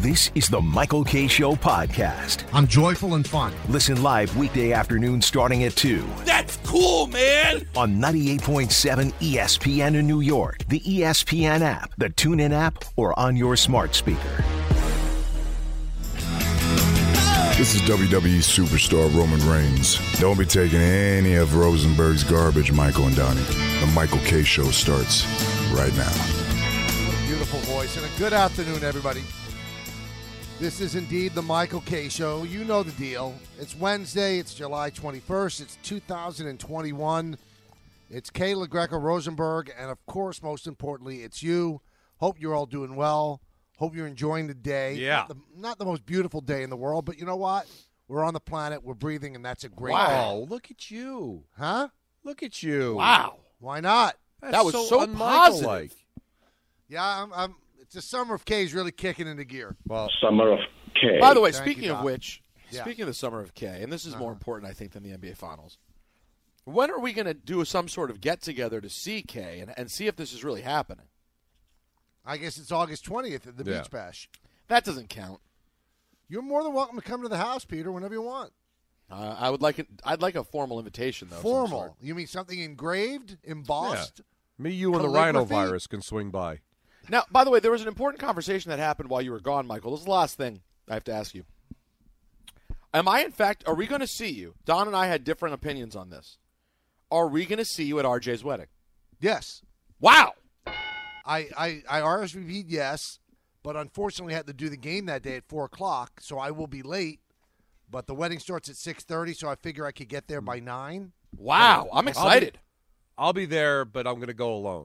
This is the Michael Kay Show podcast. I'm joyful and fun. Listen live weekday afternoon starting at 2. That's cool, man! On 98.7 ESPN in New York, the ESPN app, the TuneIn app, or on your smart speaker. This is WWE superstar Roman Reigns. Don't be taking any of Rosenberg's garbage, Michael and Donnie. The Michael Kay Show starts right now. Beautiful voice and a good afternoon, everybody. This is indeed the Michael Kay Show. You know the deal. It's Wednesday. It's July 21st. It's 2021. It's Kayla Greco Rosenberg, and of course, most importantly, it's you. Hope you're all doing well. Hope you're enjoying the day. Yeah. Not the most beautiful day in the world, but you know what? We're on the planet. We're breathing, and that's a great Wow, thing. look at you. Huh? Look at you. Wow. Why not? That was so un-Michael-like. positive. Yeah, it's the summer of K's really kicking into gear. Well, Summer of K. By the way, Thank speaking you, of Doc. which, Yeah. speaking of the summer of K, and this is more important, I think, than the NBA Finals. When are we going to do some sort of get-together to see K and see if this is really happening? I guess it's August 20th at the Yeah. Beach Bash. That doesn't count. You're more than welcome to come to the house, Peter, whenever you want. I'd like a formal invitation, though. of some Formal. sort. You mean something engraved, embossed? me, you, and the Calligraphy? rhinovirus can swing by. Now, by the way, there was an important conversation that happened while you were gone, Michael. This is the last thing I have to ask you. Are we going to see you? Don and I had different opinions on this. Are we going to see you at RJ's wedding? Yes. Wow. I RSVP'd yes, but unfortunately had to do the game that day at 4 o'clock, so I will be late. But the wedding starts at 6:30, so I figure I could get there by 9. Wow. I'm excited. I'll be there, but I'm going to go alone.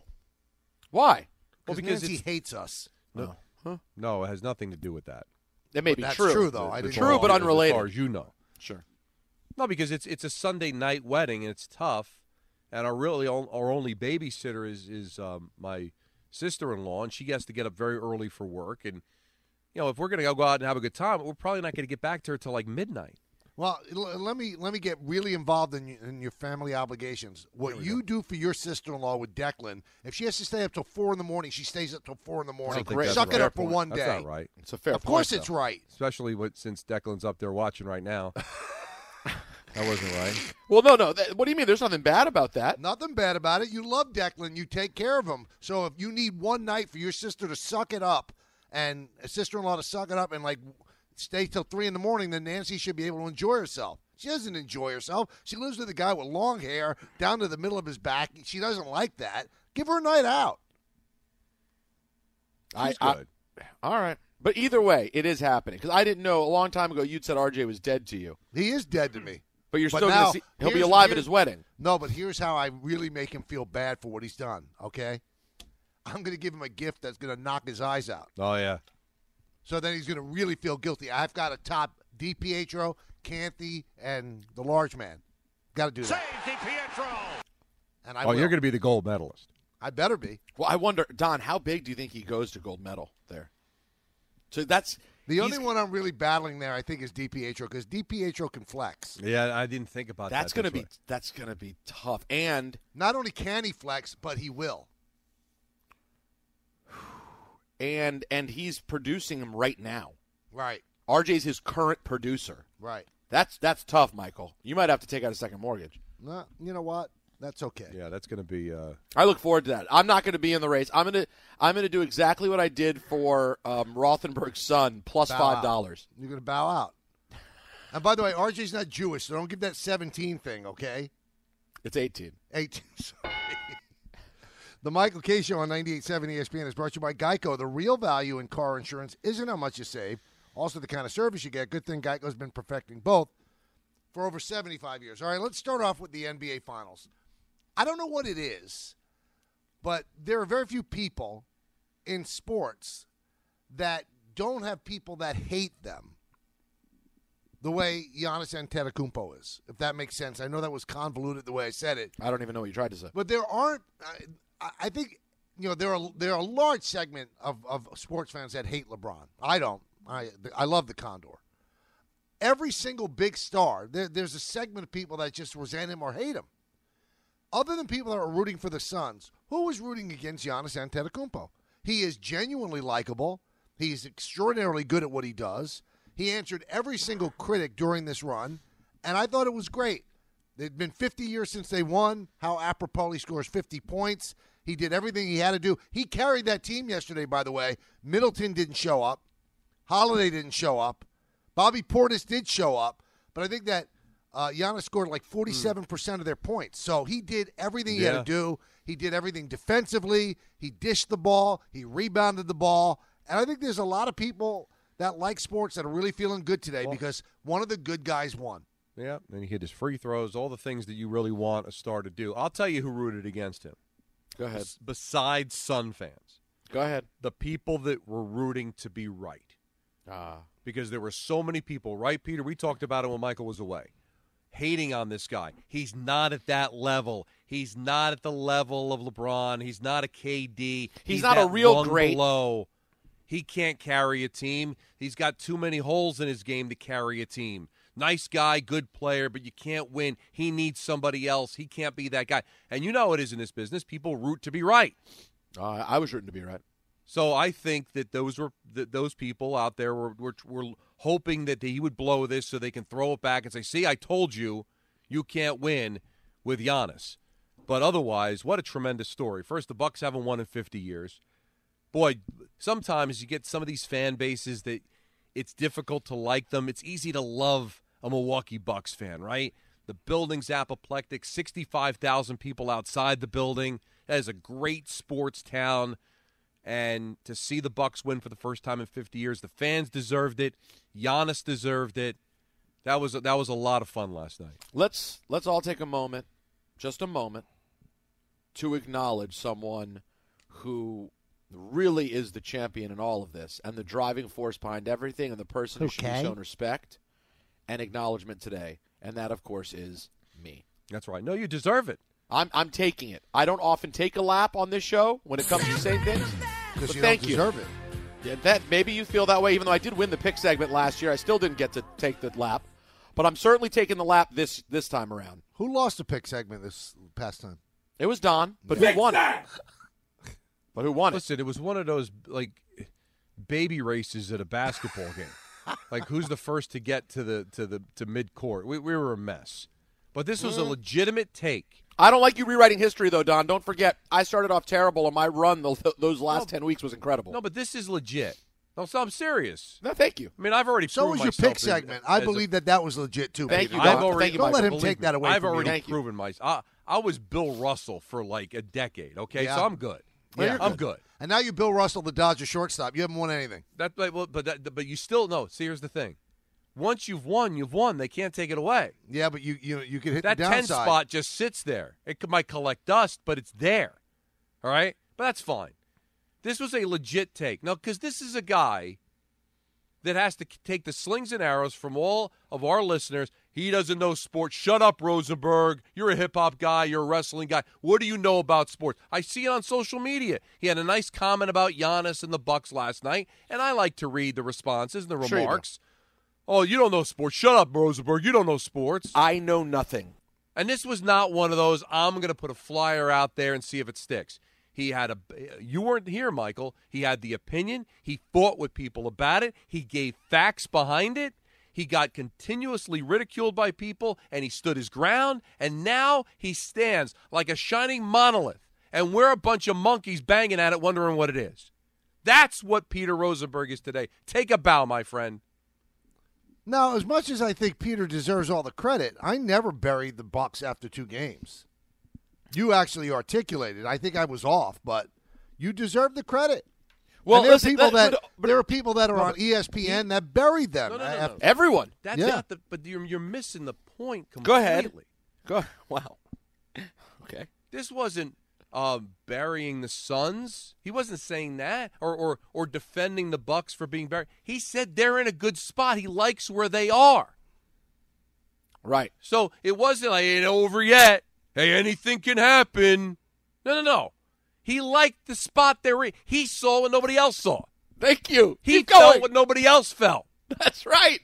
Why? Well, Because because Nancy it's hates us. no, it has nothing to do with that. It may be That's true. true, though. I didn't True, know. but unrelated. As far as you know. Sure. No, because it's a Sunday night wedding and it's tough, and our only babysitter is my sister-in-law, and she has to get up very early for work. And if we're going to go out and have a good time, we're probably not going to get back to her till like midnight. Well, let me get really involved in your family obligations. What you do for your sister-in-law with Declan, if she has to stay up till 4 in the morning, she stays up till 4 in the morning. great. Suck That's it a up fair for one day. That's not right. It's a fair Of point. course it's though. right. Especially since Declan's up there watching right now. That wasn't right. Well, no. What do you mean? There's nothing bad about that. Nothing bad about it. You love Declan. You take care of him. So if you need one night for your sister to suck it up and a sister-in-law to suck it up and, stay till 3 in the morning, then Nancy should be able to enjoy herself. She doesn't enjoy herself. She lives with a guy with long hair down to the middle of his back. She doesn't like that. Give her a night out. She's good. All right. But either way, it is happening. Because I didn't know a long time ago you'd said RJ was dead to you. He is dead to me. But you're But still now, going to see he'll be here's- alive at here's- his wedding. No, but here's how I really make him feel bad for what he's done, okay? I'm going to give him a gift that's going to knock his eyes out. Oh, yeah. So then he's going to really feel guilty. I've got to top DiPietro, Canty, and the large man. Got to do that. Save DiPietro. And I You're will. going to be the gold medalist. I better be. Well, I wonder, Don, how big do you think he goes to gold medal there? So that's The only one I'm really battling there, I think, is DiPietro, because DiPietro can flex. Yeah, I didn't think about that's that. going to be tough. And Not only can he flex, but he will. he's producing him right now. Right, RJ's his current producer. right. That's tough, Michael. You might have to take out a second mortgage. No, you know what? That's okay. Yeah, that's going to be. I look forward to that. I'm not going to be in the race. I'm gonna do exactly what I did for Rothenberg's son, plus Bow out. $5. You're going to bow out. And by the way, RJ's not Jewish, so don't give that 17 thing, okay? It's 18. 18, sorry. The Michael Kay Show on 98.7 ESPN is brought to you by Geico. The real value in car insurance isn't how much you save, also the kind of service you get. Good thing Geico's been perfecting both for over 75 years. All right, let's start off with the NBA Finals. I don't know what it is, but there are very few people in sports that don't have people that hate them the way Giannis Antetokounmpo is, if that makes sense. I know that was convoluted the way I said it. I don't even know what you tried to say. But there aren't. I think there are a large segment of sports fans that hate LeBron. I don't. I love the Condor. Every single big star, there's a segment of people that just resent him or hate him. Other than people that are rooting for the Suns, who was rooting against Giannis Antetokounmpo? He is genuinely likable. He's extraordinarily good at what he does. He answered every single critic during this run, and I thought it was great. It'd been 50 years since they won. How apropos he scores 50 points. He did everything he had to do. He carried that team yesterday, by the way. Middleton didn't show up. Holiday didn't show up. Bobby Portis did show up. But I think that Giannis scored like 47% of their points. So he did everything he had to do. He did everything defensively. He dished the ball. He rebounded the ball. And I think there's a lot of people that like sports that are really feeling good today because one of the good guys won. Yeah, and he hit his free throws, all the things that you really want a star to do. I'll tell you who rooted against him. Go ahead. Besides Sun fans. Go ahead. The people that were rooting to be right. Because there were so many people, right, Peter? We talked about it when Michael was away. Hating on this guy. He's not at that level. He's not at the level of LeBron. He's not a KD. He's not a real rung great. Below. He can't carry a team. He's got too many holes in his game to carry a team. Nice guy, good player, but you can't win. He needs somebody else. He can't be that guy. And you know how it is in this business. People root to be right. I was rooting to be right. So I think that those people out there were hoping that he would blow this so they can throw it back and say, see, I told you, you can't win with Giannis. But otherwise, what a tremendous story. First, the Bucks haven't won in 50 years. Boy, sometimes you get some of these fan bases that it's difficult to like them. It's easy to love a Milwaukee Bucks fan, right? The building's apoplectic, 65,000 people outside the building. That is a great sports town. And to see the Bucks win for the first time in 50 years, the fans deserved it. Giannis deserved it. That was a lot of fun last night. Let's all take a moment, just a moment, to acknowledge someone who really is the champion in all of this and the driving force behind everything and the person who should be shown respect and acknowledgement today. And that, of course, is me. That's right. No, you deserve it. I'm taking it. I don't often take a lap on this show when it comes to saying things. Because you thank don't deserve it. Yeah, that maybe you feel that way. Even though I did win the pick segment last year, I still didn't get to take the lap. But I'm certainly taking the lap this time around. Who lost the pick segment this past time? It was Don, but who won it? But who won it? Listen, it was one of those like baby races at a basketball game. Like who's the first to get to mid court? We were a mess. But this was a legitimate take. I don't like you rewriting history, though, Don. Don't forget, I started off terrible, and my run those last 10 weeks was incredible. No, but this is legit. No, so I'm serious. No, thank you. I mean, I've already So proven was your pick segment. I believe that was legit, too. Thank you, Peter. Don. Thank you, Don't let Michael. him take that away I've from already you. proven myself. I was Bill Russell for like a decade, okay? Yeah. So I'm good. Yeah. I'm good. And now you Bill Russell, the Dodger shortstop. You haven't won anything. But you still – no, see, here's the thing. Once you've won, you've won. They can't take it away. Yeah, but you can hit that the 10 downside. spot just sits there. It might collect dust, but it's there. All right? But that's fine. This was a legit take. No, because this is a guy that has to take the slings and arrows from all of our listeners. He doesn't know sports. Shut up, Rosenberg. You're a hip-hop guy. You're a wrestling guy. What do you know about sports? I see it on social media. He had a nice comment about Giannis and the Bucks last night, and I like to read the responses and the remarks. Oh, you don't know sports. Shut up, Rosenberg. You don't know sports. I know nothing. And this was not one of those, I'm going to put a flyer out there and see if it sticks. He had you weren't here, Michael. He had the opinion. He fought with people about it. He gave facts behind it. He got continuously ridiculed by people, and he stood his ground. And now he stands like a shining monolith, and we're a bunch of monkeys banging at it wondering what it is. That's what Peter Rosenberg is today. Take a bow, my friend. Now, as much as I think Peter deserves all the credit, I never buried the Bucks after 2 games. You actually articulated. I think I was off, but you deserve the credit. Well, and there listen, are people that are on ESPN that buried them. No. Everyone. That's not the. But you're missing the point completely. Go ahead. Wow. Okay. This wasn't burying the Suns. He wasn't saying that or defending the Bucks for being buried. He said they're in a good spot. He likes where they are. Right. So it wasn't like, ain't over yet. Hey, anything can happen. No. He liked the spot they're in. He saw what nobody else saw. Thank you. He felt what nobody else felt. That's right.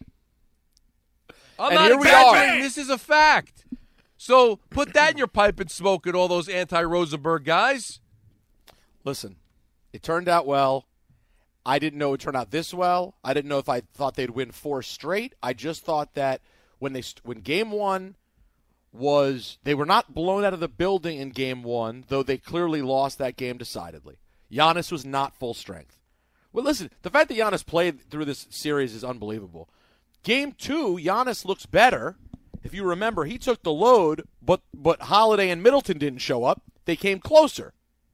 I'm And not here we exaggerating. are. This is a fact. So put that in your pipe and smoke it, all those anti-Rosenberg guys. Listen, it turned out well, I didn't know it would turn out this well. I didn't know if I thought they'd win 4 straight. I just thought that when Game 1 was, they were not blown out of the building in Game 1, though they clearly lost that game decidedly. Giannis was not full strength. Well, listen, the fact that Giannis played through this series is unbelievable. Game 2, Giannis looks better. If you remember, he took the load, but Holiday and Middleton didn't show up. They came closer.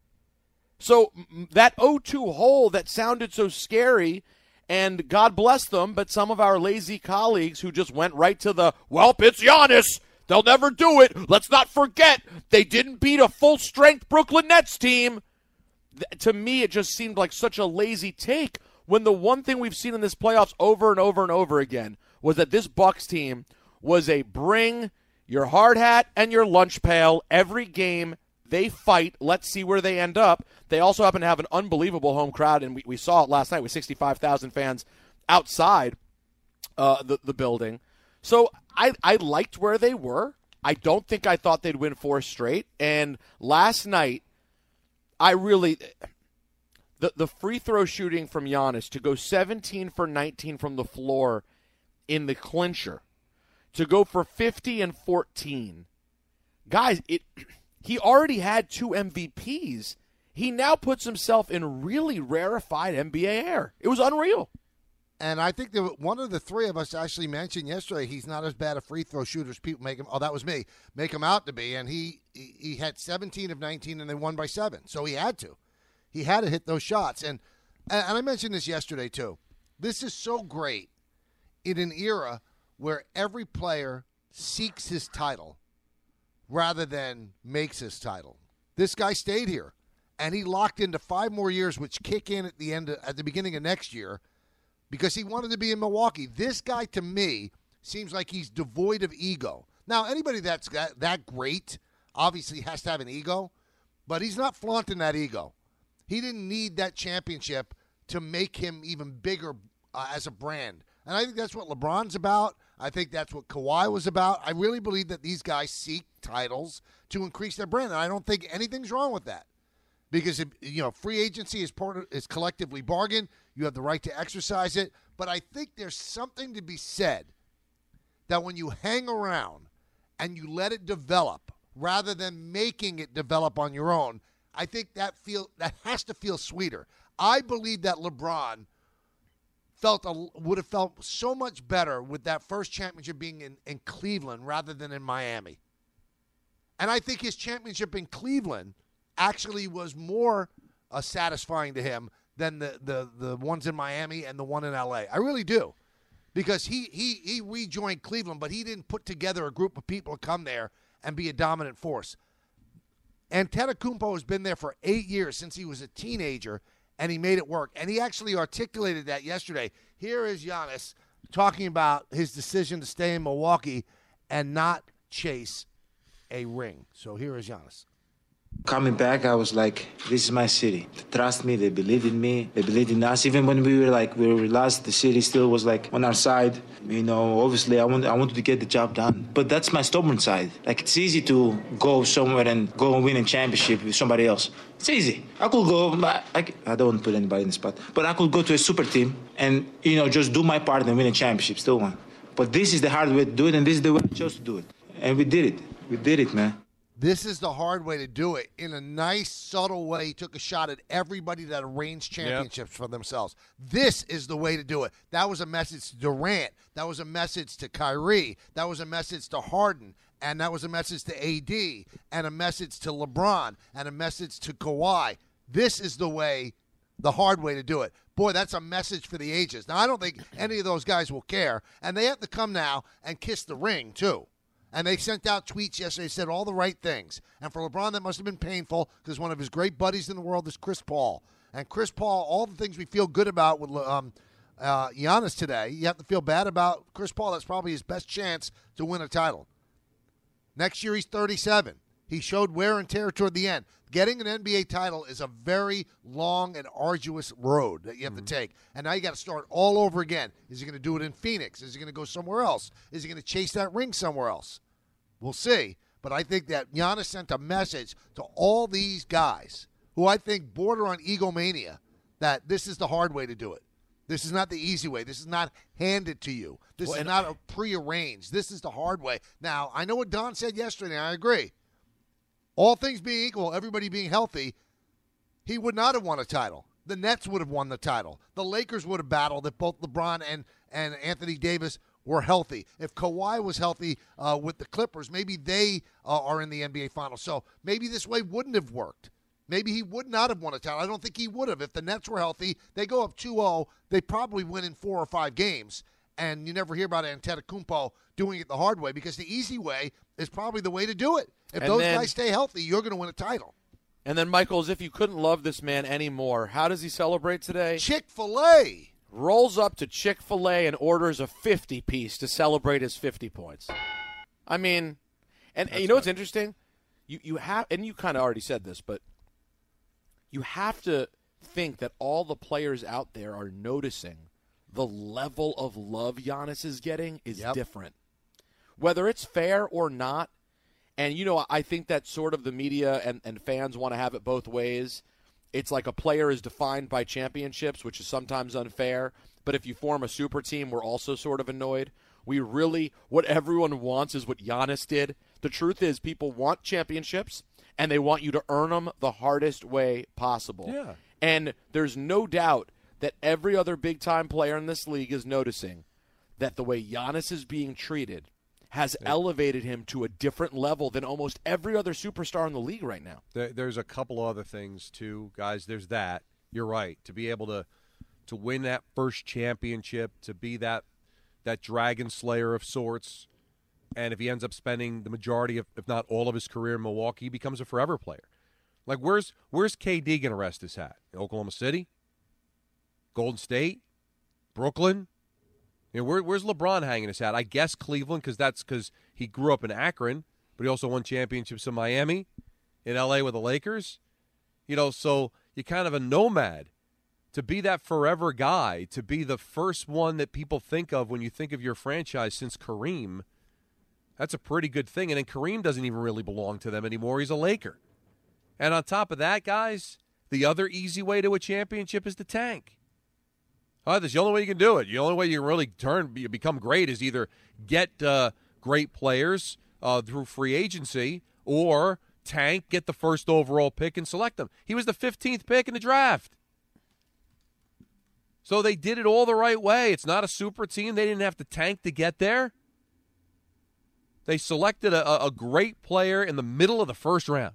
So that 0-2 hole that sounded so scary, and God bless them, but some of our lazy colleagues who just went right to the, well, it's Giannis. They'll never do it. Let's not forget they didn't beat a full-strength Brooklyn Nets team. To me, it just seemed like such a lazy take when the one thing we've seen in this playoffs over and over and over again was that this Bucks team was a bring your hard hat and your lunch pail every game. They fight. Let's see where they end up. They also happen to have an unbelievable home crowd, and we saw it last night with 65,000 fans outside the building. So I liked where they were. I don't think I thought they'd win 4 straight. And last night, I really – the free throw shooting from Giannis to go 17 for 19 from the floor in the clincher, to go for 50 and 14. Guys, he already had 2 MVPs. He now puts himself in really rarefied NBA air. It was unreal. And I think that one of the three of us actually mentioned yesterday he's not as bad a free throw shooter as people make him. Oh, that was me. Make him out to be. And he had 17 of 19, and they won by 7. So he had to. He had to hit those shots. And I mentioned this yesterday, too. This is so great in an era where every player seeks his title rather than makes his title. This guy stayed here, and he locked into 5 more years, which kick in at the beginning of next year, because he wanted to be in Milwaukee. This guy, to me, seems like he's devoid of ego. Now, anybody that's that great obviously has to have an ego, but he's not flaunting that ego. He didn't need that championship to make him even bigger as a brand. And I think that's what LeBron's about. I think that's what Kawhi was about. I really believe that these guys seek titles to increase their brand, and I don't think anything's wrong with that. Because, free agency is collectively bargained. You have the right to exercise it. But I think there's something to be said that when you hang around and you let it develop rather than making it develop on your own, I think that has to feel sweeter. I believe that LeBron would have felt so much better with that first championship being in Cleveland rather than in Miami. And I think his championship in Cleveland actually was more satisfying to him than the ones in Miami and the one in L.A. I really do. Because he rejoined Cleveland, but he didn't put together a group of people to come there and be a dominant force. Antetokounmpo has been there for 8 years since he was a teenager, and he made it work. And he actually articulated that yesterday. Here is Giannis talking about his decision to stay in Milwaukee and not chase a ring. So here is Giannis. Coming back, I was like, this is my city. They trust me, they believe in me, they believe in us. Even when we were lost, the city still was like on our side. Obviously I wanted to get the job done. But that's my stubborn side. Like, it's easy to go somewhere and go and win a championship with somebody else. It's easy. I could go, I don't want to put anybody in the spot, but I could go to a super team and, just do my part and win a championship, still won. But this is the hard way to do it, and this is the way I chose to do it. And we did it. We did it, man. This is the hard way to do it. In a nice, subtle way, he took a shot at everybody that arranged championships for themselves. This is the way to do it. That was a message to Durant. That was a message to Kyrie. That was a message to Harden. And that was a message to AD. And a message to LeBron. And a message to Kawhi. This is the hard way to do it. Boy, that's a message for the ages. Now, I don't think any of those guys will care. And they have to come now and kiss the ring, too. And they sent out tweets yesterday, said all the right things. And for LeBron, that must have been painful because one of his great buddies in the world is Chris Paul. And Chris Paul, all the things we feel good about with Giannis today, you have to feel bad about Chris Paul. That's probably his best chance to win a title. Next year, he's 37. He showed wear and tear toward the end. Getting an NBA title is a very long and arduous road that you have to take. And now you got to start all over again. Is he going to do it in Phoenix? Is he going to go somewhere else? Is he going to chase that ring somewhere else? We'll see. But I think that Giannis sent a message to all these guys who I think border on egomania that this is the hard way to do it. This is not the easy way. This is not handed to you. This is not a prearranged. This is the hard way. Now, I know what Don said yesterday, and I agree. All things being equal, everybody being healthy, he would not have won a title. The Nets would have won the title. The Lakers would have battled if both LeBron and Anthony Davis were healthy. If Kawhi was healthy with the Clippers, maybe they are in the NBA Finals. So maybe this way wouldn't have worked. Maybe he would not have won a title. I don't think he would have. If the Nets were healthy, they go up 2-0, they probably win in 4 or 5 games. And you never hear about Antetokounmpo doing it the hard way because the easy way is probably the way to do it. If those guys stay healthy, you're going to win a title. And then, Michael, as if you couldn't love this man anymore, how does he celebrate today? Chick-fil-A. Rolls up to Chick-fil-A and orders a 50-piece to celebrate his 50 points. I mean, and you know what's interesting? You have, and you kind of already said this, but you have to think that all the players out there are noticing the level of love Giannis is getting is different. Whether it's fair or not, and, you know, I think that sort of the media and fans want to have it both ways. It's like a player is defined by championships, which is sometimes unfair. But if you form a super team, we're also sort of annoyed. What everyone wants is what Giannis did. The truth is people want championships, and they want you to earn them the hardest way possible. Yeah. And there's no doubt that every other big-time player in this league is noticing that the way Giannis is being treated has elevated him to a different level than almost every other superstar in the league right now. There's a couple other things, too, guys. There's that. You're right. To be able to win that first championship, to be that dragon slayer of sorts, and if he ends up spending the majority of, if not all of his career in Milwaukee, he becomes a forever player. Like, where's KD going to rest his hat? Oklahoma City? Golden State? Brooklyn? You know, where's LeBron hanging his hat? I guess Cleveland, because he grew up in Akron, but he also won championships in Miami, in L.A. with the Lakers. You know, so you're kind of a nomad. To be that forever guy, to be the first one that people think of when you think of your franchise since Kareem, that's a pretty good thing. And then Kareem doesn't even really belong to them anymore. He's a Laker. And on top of that, guys, the other easy way to a championship is to tank. That's the only way you can do it. The only way you can really become great is either get great players through free agency or tank, get the first overall pick, and select them. He was the 15th pick in the draft. So they did it all the right way. It's not a super team. They didn't have to tank to get there. They selected a great player in the middle of the first round.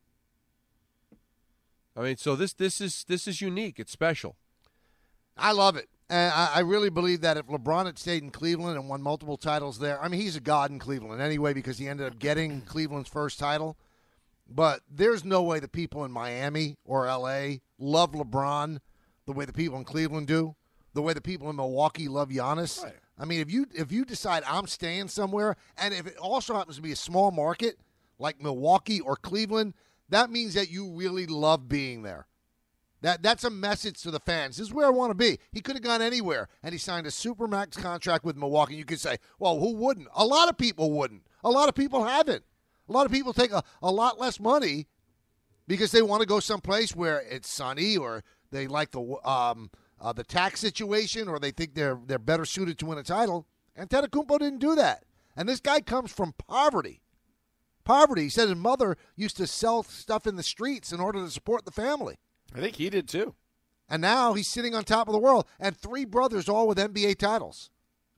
I mean, so this is unique. It's special. I love it. And I really believe that if LeBron had stayed in Cleveland and won multiple titles there, I mean, he's a god in Cleveland anyway because he ended up getting Cleveland's first title. But there's no way the people in Miami or L.A. love LeBron the way the people in Cleveland do, the way the people in Milwaukee love Giannis. Right. I mean, if you decide I'm staying somewhere, and if it also happens to be a small market like Milwaukee or Cleveland, that means that you really love being there. That's a message to the fans. This is where I want to be. He could have gone anywhere, and he signed a Supermax contract with Milwaukee. You could say, well, who wouldn't? A lot of people wouldn't. A lot of people haven't. A lot of people take a lot less money because they want to go someplace where it's sunny or they like the tax situation or they think they're better suited to win a title. Antetokounmpo didn't do that. And this guy comes from poverty. Poverty. He said his mother used to sell stuff in the streets in order to support the family. I think he did too. And now he's sitting on top of the world. And 3 brothers all with NBA titles.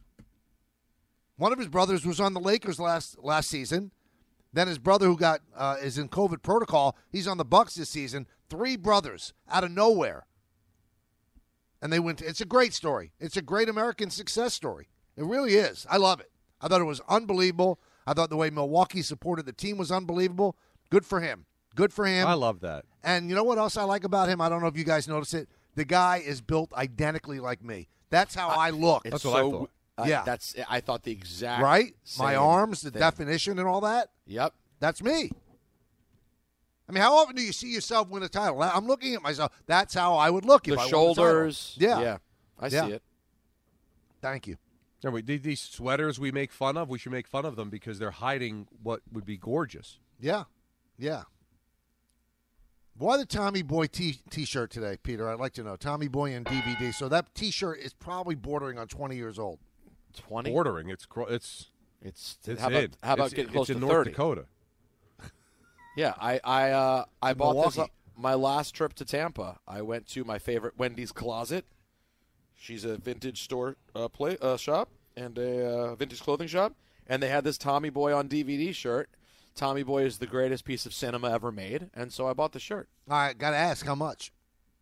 One of his brothers was on the Lakers last season. Then his brother who is in COVID protocol, he's on the Bucks this season. 3 brothers out of nowhere. And they went. It's a great story. It's a great American success story. It really is. I love it. I thought it was unbelievable. I thought the way Milwaukee supported the team was unbelievable. Good for him. Good for him. I love that. And you know what else I like about him? I don't know if you guys notice it. The guy is built identically like me. That's how I look. That's what I thought. Yeah. I thought the exact right? same My arms, the thing. definition and all that. Yep. That's me. I mean, how often do you see yourself win a title? I'm looking at myself. That's how I would look if I won a title. The shoulders. Yeah. I see it. Thank you. These sweaters we make fun of, we should make fun of them because they're hiding what would be gorgeous. Yeah. Yeah. Why the Tommy Boy T-shirt today, Peter? I'd like to know. Tommy Boy and DVD. So that T-shirt is probably bordering on 20 years old. 20? Bordering. It's How about getting close to to North 30? Dakota. Yeah, I bought this Milwaukee. my last trip to Tampa. I went to my favorite Wendy's Closet. She's a vintage store shop and a vintage clothing shop, and they had this Tommy Boy on DVD shirt. Tommy Boy is the greatest piece of cinema ever made, and so I bought the shirt. All right, got to ask how much.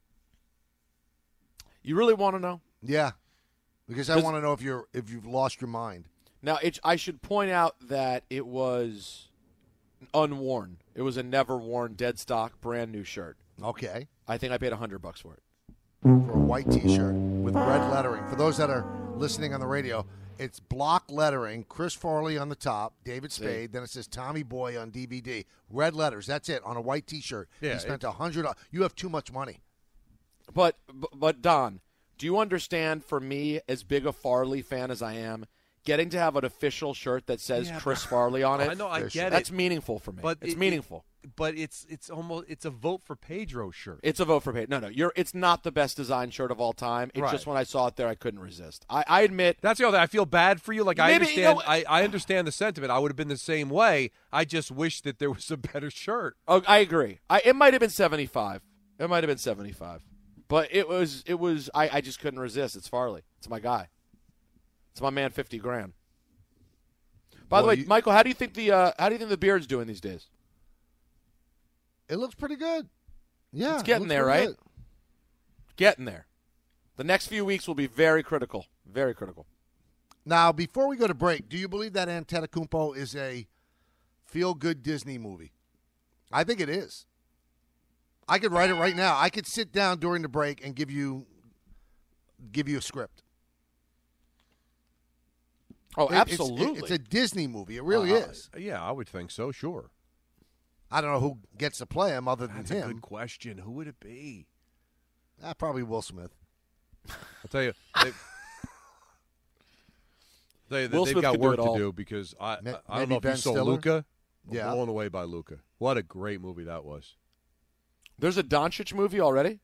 You really want to know? Yeah, because I want to know if you've lost your mind. Now, I should point out that it was unworn. It was a never worn, dead stock, brand new shirt. Okay. I think I paid $100 for it. For a white T-shirt with red lettering. For those that are listening on the radio, it's block lettering, Chris Farley on the top, David Spade, then it says Tommy Boy on DVD. Red letters, that's it, on a white T-shirt. Yeah, he spent $100. You have too much money. But Don, do you understand, for me, as big a Farley fan as I am, getting to have an official shirt that says Chris Farley on it? I know, I get it. That's meaningful for me. But it's meaningful. But it's a vote for Pedro shirt. It's a vote for Pedro. No, it's not the best designed shirt of all time. It's just when I saw it there, I couldn't resist. I admit. That's the other thing. I feel bad for you. Like, I Maybe, understand. I understand the sentiment. I would have been the same way. I just wish that there was a better shirt. Oh, I agree. It might have been 75. It might have been 75. But it was. I just couldn't resist. It's Farley. It's my guy. It's my man. $50,000. By the way, Michael, how do you think the beard's doing these days? It looks pretty good. Yeah, it's getting there, right? Getting there. The next few weeks will be very critical. Very critical. Now, before we go to break, do you believe that Antetokounmpo is a feel-good Disney movie? I think it is. I could write it right now. I could sit down during the break and give you a script. Oh, absolutely. It's a Disney movie. It really is. Yeah, I would think so, sure. I don't know who gets to play him other than That's him. a good question. Who would it be? Probably Will Smith. I'll tell you. They've Smith got could do work it all. to do because I don't maybe know if Ben you saw Stiller? Luca. I'm Yeah. blown away by Luca. What a great movie that was. There's a Doncic movie already?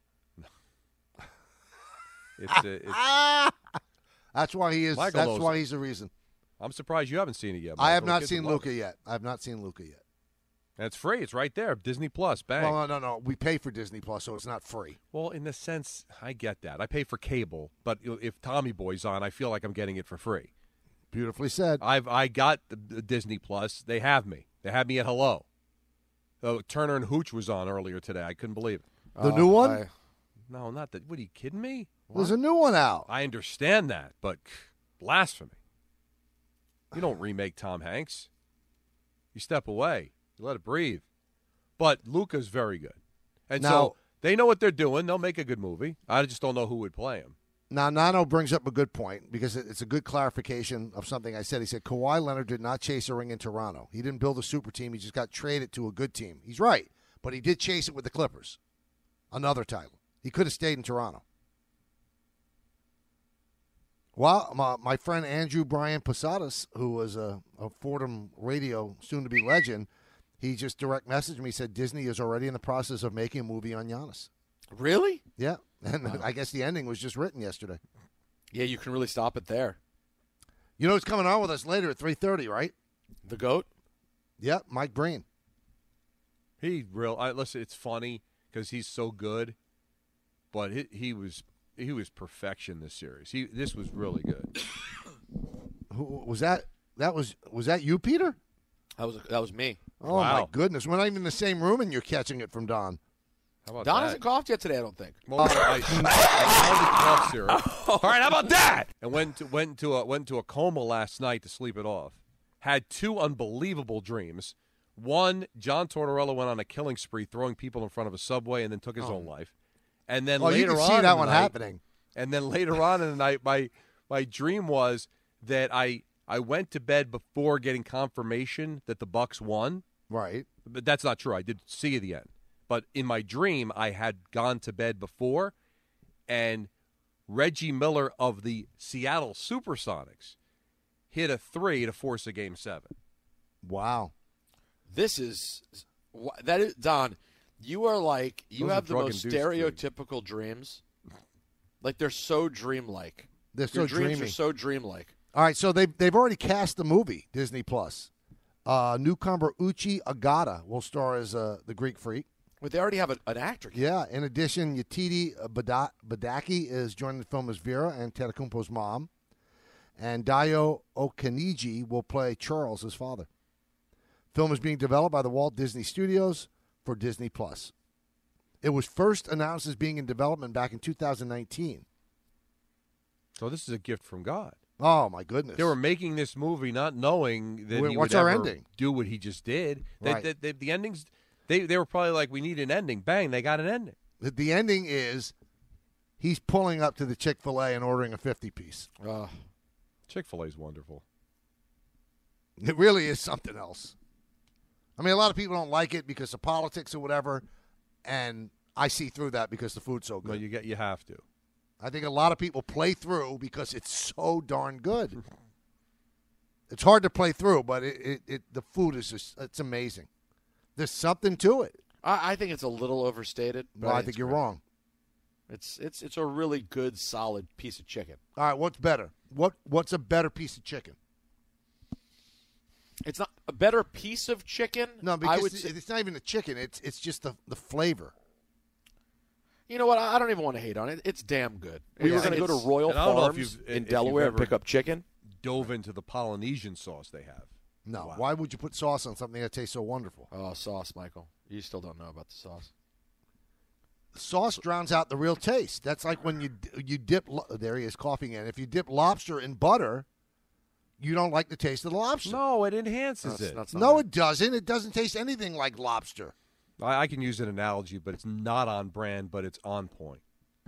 That's why he is. Michael That's knows why it. he's the reason. I'm surprised you haven't seen it yet. I have Michael. not Kids seen would love Luca it. yet. I have not seen Luca yet. And it's free. It's right there. Disney Plus. Bang. Well, no. We pay for Disney Plus, so it's not free. Well, in the sense, I get that. I pay for cable, but if Tommy Boy's on, I feel like I'm getting it for free. Beautifully said. I got the Disney Plus. They have me. They have me at hello. Turner and Hooch was on earlier today. I couldn't believe it. The new one? No, not that. What, are you kidding me? There's a new one out. I understand that, but blasphemy. You don't remake Tom Hanks. You step away. You let it breathe. But Luca's very good. And Now- so they know what they're doing. They'll make a good movie. I just don't know who would play him. Now, Nano brings up a good point because it's a good clarification of something I said. He said Kawhi Leonard did not chase a ring in Toronto. He didn't build a super team. He just got traded to a good team. He's right, but he did chase it with the Clippers. Another title. He could have stayed in Toronto. Well, my friend Andrew Brian Posadas, who was a Fordham radio soon-to-be legend, he just direct messaged me, said Disney is already in the process of making a movie on Giannis. Really? Yeah, and I guess the ending was just written yesterday. Yeah, you can really stop it there. You know who's coming on with us later at 3:30, right? The GOAT? Yeah, Mike Breen. Listen, it's funny because he's so good, but he was perfection this series. This was really good. Who was that? Was that you, Peter? That was me. Oh Wow. my goodness, we're not even in the same room, and you're catching it from Don. How about Don that? hasn't coughed yet today, I don't think. Well, I pounded cough syrup. All right, how about that? And went to a coma last night to sleep it off. Had two unbelievable dreams. One, John Tortorella went on a killing spree, throwing people in front of a subway, and then took his own life. And then later you can on, see in that the one night- happening. And then later on in the night, my dream was that I went to bed before getting confirmation that the Bucks won. Right. But that's not true. I did see the end. But in my dream, I had gone to bed before, and Reggie Miller of the Seattle Supersonics hit a 3 to force a Game 7. Wow. That is Don. You are like, you Those are have the most drug-induced stereotypical dreams. Like, they're so dreamlike. They're so Your dreams dreamy. are so dreamlike. All right, so they've already cast the movie, Disney Plus. Newcomer Uchi Agata will star as the Greek Freak. Well, they already have an actor. Yeah. In addition, Yetide Badaki is joining the film as Vera and Tadakumpo's mom. And Dayo Okaniji will play Charles, his father. Film is being developed by the Walt Disney Studios for Disney Plus. It was first announced as being in development back in 2019. So this is a gift from God. Oh, my goodness. They were making this movie not knowing that he What's would our ever ending? do what he just did. Right. The endings, they were probably like, we need an ending. Bang, they got an ending. The ending is he's pulling up to the Chick-fil-A and ordering a 50-piece. Chick-fil-A is wonderful. It really is something else. I mean, a lot of people don't like it because of politics or whatever, and I see through that because the food's so good. No, you have to. I think a lot of people play through because it's so darn good. It's hard to play through, but the food is just, it's amazing. There's something to it. I think it's a little overstated. But Well, I think you're wrong. It's a really good, solid piece of chicken. All right, what's better? What's a better piece of chicken? It's not a better piece of chicken. No, because I would say, it's not even the chicken. It's just the flavor. you know what? I don't even want to hate on it. It's damn good. We were Yeah. going to go to Royal And I don't know if Farms you've- in if Delaware you've and pick ever- up chicken. Dove into the Polynesian sauce they have. No, Wow. why would you put sauce on something that tastes so wonderful? Oh, sauce, Michael. You still don't know about the sauce. Sauce drowns out the real taste. That's like when you dip. There he is coughing in. If you dip lobster in butter, you don't like the taste of the lobster. No, it enhances it. No, it doesn't. It doesn't taste anything like lobster. I can use an analogy, but it's not on brand, but it's on point.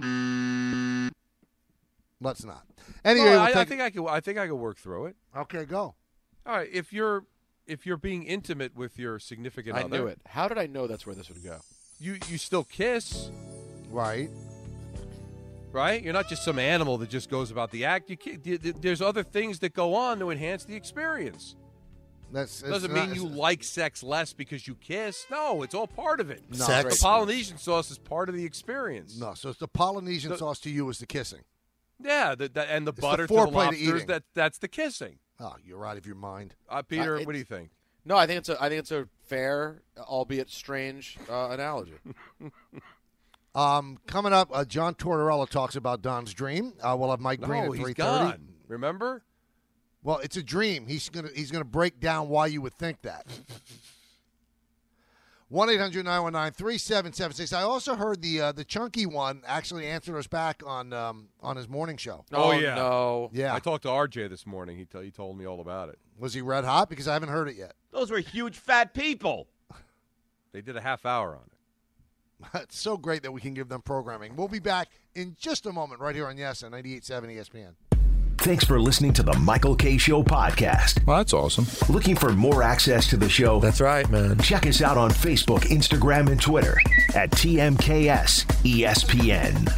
Let's not. Anyway, No, we'll I think I could work through it. Okay, go. All right, if you're being intimate with your significant I other, knew it. How did I know that's where this would go? You still kiss, right? Right? You're not just some animal that just goes about the act. There's other things that go on to enhance the experience. Doesn't mean you like sex less because you kiss. No, it's all part of it. No, The Polynesian sauce is part of the experience. No, so it's the Polynesian sauce to you is the kissing. Yeah, and the It's butter the to the foreplay to lobsters. eating. That's the kissing. Oh, you're out of your mind. Peter, what do you think? No, I think it's a fair, albeit strange, analogy. Coming up, John Tortorella talks about Don's dream. We'll have Mike Breen at 3:30. He's gone. Remember? Well, it's a dream. He's gonna break down why you would think that. 1-800-919-3776. I also heard the chunky one actually answered us back on his morning show. Oh yeah, no. Yeah. I talked to RJ this morning. He told me all about it. Was he red hot? Because I haven't heard it yet. Those were huge fat people. They did a half hour on it. It's so great that we can give them programming. We'll be back in just a moment right here on Yes on 98.7 ESPN. Thanks for listening to the Michael K. Show podcast. Well, that's awesome. Looking for more access to the show? That's right, man. Check us out on Facebook, Instagram, and Twitter at TMKS ESPN.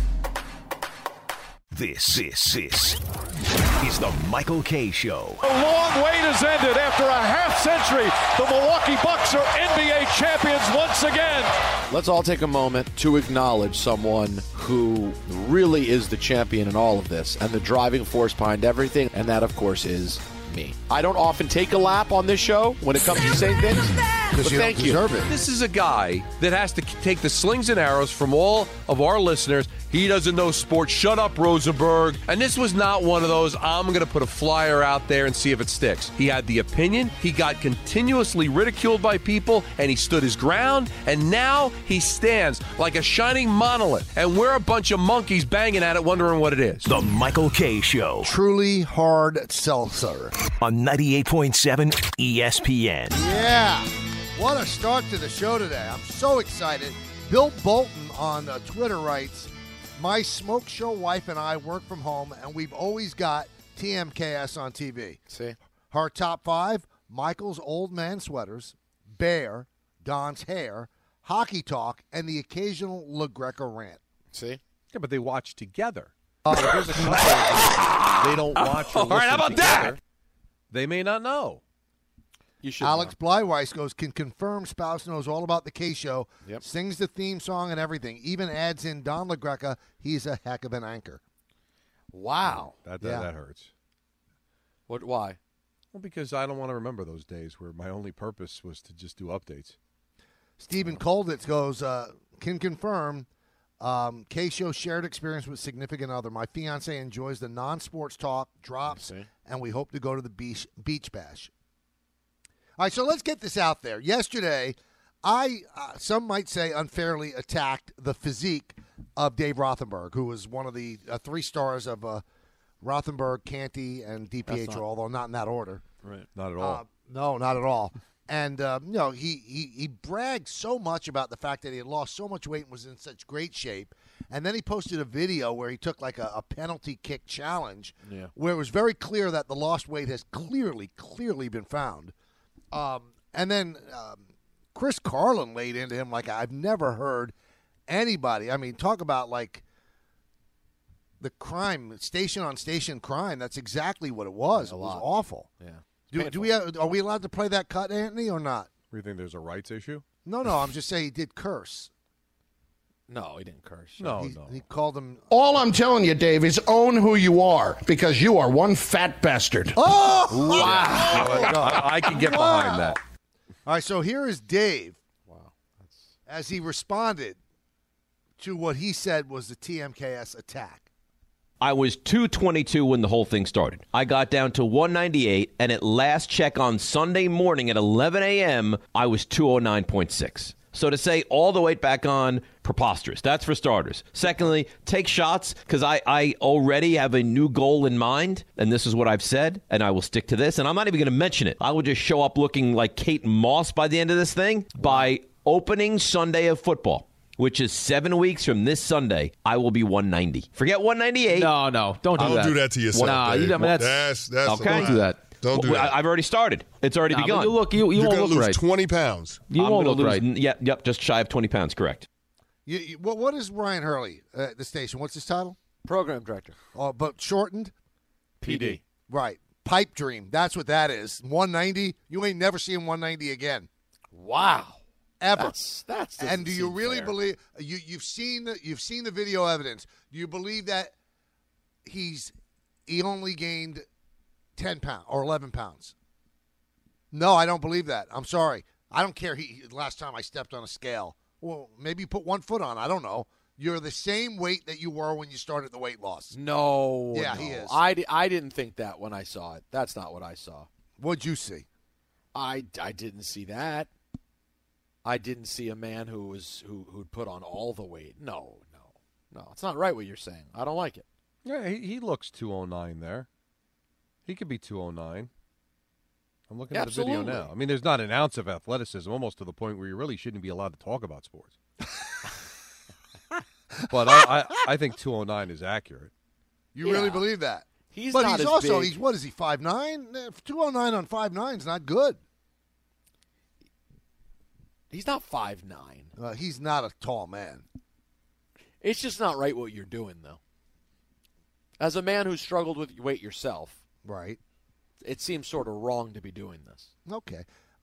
This is the Michael K. Show. A long wait has ended. After a half century, the Milwaukee Bucks are NBA champions once again. Let's all take a moment to acknowledge someone who really is the champion in all of this and the driving force behind everything, and that, of course, is me. I don't often take a lap on this show when it comes to saying things, but Because you thank don't you. deserve it. This is a guy that has to take the slings and arrows from all of our listeners. He doesn't know sports. Shut up, Rosenberg. And this was not one of those, I'm going to put a flyer out there and see if it sticks. He had the opinion. He got continuously ridiculed by people, and he stood his ground. And now he stands like a shining monolith. And we're a bunch of monkeys banging at it, wondering what it is. The Michael K. Show Truly hard seltzer. on 98.7 ESPN. Yeah. What a start to the show today. I'm so excited. Bill Bolton on Twitter writes, my smoke show wife and I work from home, and we've always got TMKS on TV. See? Her top 5, Michael's Old Man Sweaters, Bear, Don's Hair, Hockey Talk, and the occasional LaGreca rant. See? Yeah, but they watch together. There's a couple of they don't watch or All right, how listen about that? together. They may not know. You should. Alex Bleiweiss goes, can confirm spouse knows all about the K-Show, Yep. sings the theme song and everything, even adds in Don LaGreca. He's a heck of an anchor. Wow. That hurts. What? Why? Well, because I don't want to remember those days where my only purpose was to just do updates. Stephen Kolditz goes, can confirm K-Show shared experience with significant other. My fiance enjoys the non-sports talk, drops, and we hope to go to the beach bash. All right, so let's get this out there. Yesterday, I, some might say unfairly, attacked the physique of Dave Rothenberg, who was one of the 3 stars of Rothenberg, Canty, and DiPietro, although not in that order. Right. Not at all. No, not at all. And, he bragged so much about the fact that he had lost so much weight and was in such great shape. And then he posted a video where he took like a penalty kick challenge where it was very clear that the lost weight has clearly been found. And then Chris Carlin laid into him like I've never heard anybody. I mean, talk about like the crime, station on station crime. That's exactly what it was. It was awful. Yeah. Are we allowed to play that cut, Anthony, or not? You think there's a rights issue? No, I'm just saying he did curse. No, he didn't curse. No. He called him. All I'm telling you, Dave, is own who you are, because you are one fat bastard. Oh! Wow. I can get behind that. All right, so here is Dave. Wow. As he responded to what he said was the TMKS attack. I was 222 when the whole thing started. I got down to 198, and at last check on Sunday morning at 11 a.m., I was 209.6. So to say all the weight back on, preposterous. That's for starters. Secondly, take shots, because I already have a new goal in mind, and this is what I've said, and I will stick to this, and I'm not even going to mention it. I will just show up looking like Kate Moss by the end of this thing. By opening Sunday of football, which is 7 weeks from this Sunday, I will be 190. Forget 198. No, don't do that. Don't do that to yourself. Nah, that's okay. Don't do that. Don't do that. I've already started. It's already begun. You won't You're look going to lose right. 20 pounds. You won't look right. Yep, just shy of 20 pounds, correct. What is Ryan Hurley at the station? What's his title? Program director. Oh, but shortened? PD. Right. Pipe dream. That's what that is. 190. You ain't never seeing 190 again. Wow. Ever. That's and do you seem really fair. believe you've seen the video evidence? Do you believe that he only gained 10 pounds or 11 pounds? No, I don't believe that. I'm sorry. I don't care. Last time I stepped on a scale. Well, maybe you put 1 foot on. I don't know. You're the same weight that you were when you started the weight loss. No. Yeah, no. he is. I didn't think that when I saw it. That's not what I saw. What'd you see? I didn't see that. I didn't see a man who'd put on all the weight. No. It's not right what you're saying. I don't like it. Yeah, he looks 209 there. He could be 209. I'm looking at the video now. I mean, there's not an ounce of athleticism, almost to the point where you really shouldn't be allowed to talk about sports. But I think 209 is accurate. You really believe that? He's but not he's as also big. what is he 5'9"? 209 on 5'9" is not good. He's not 5'9". He's not a tall man. It's just not right what you're doing, though. As a man who struggled with weight yourself, right? It seems sort of wrong to be doing this. Okay.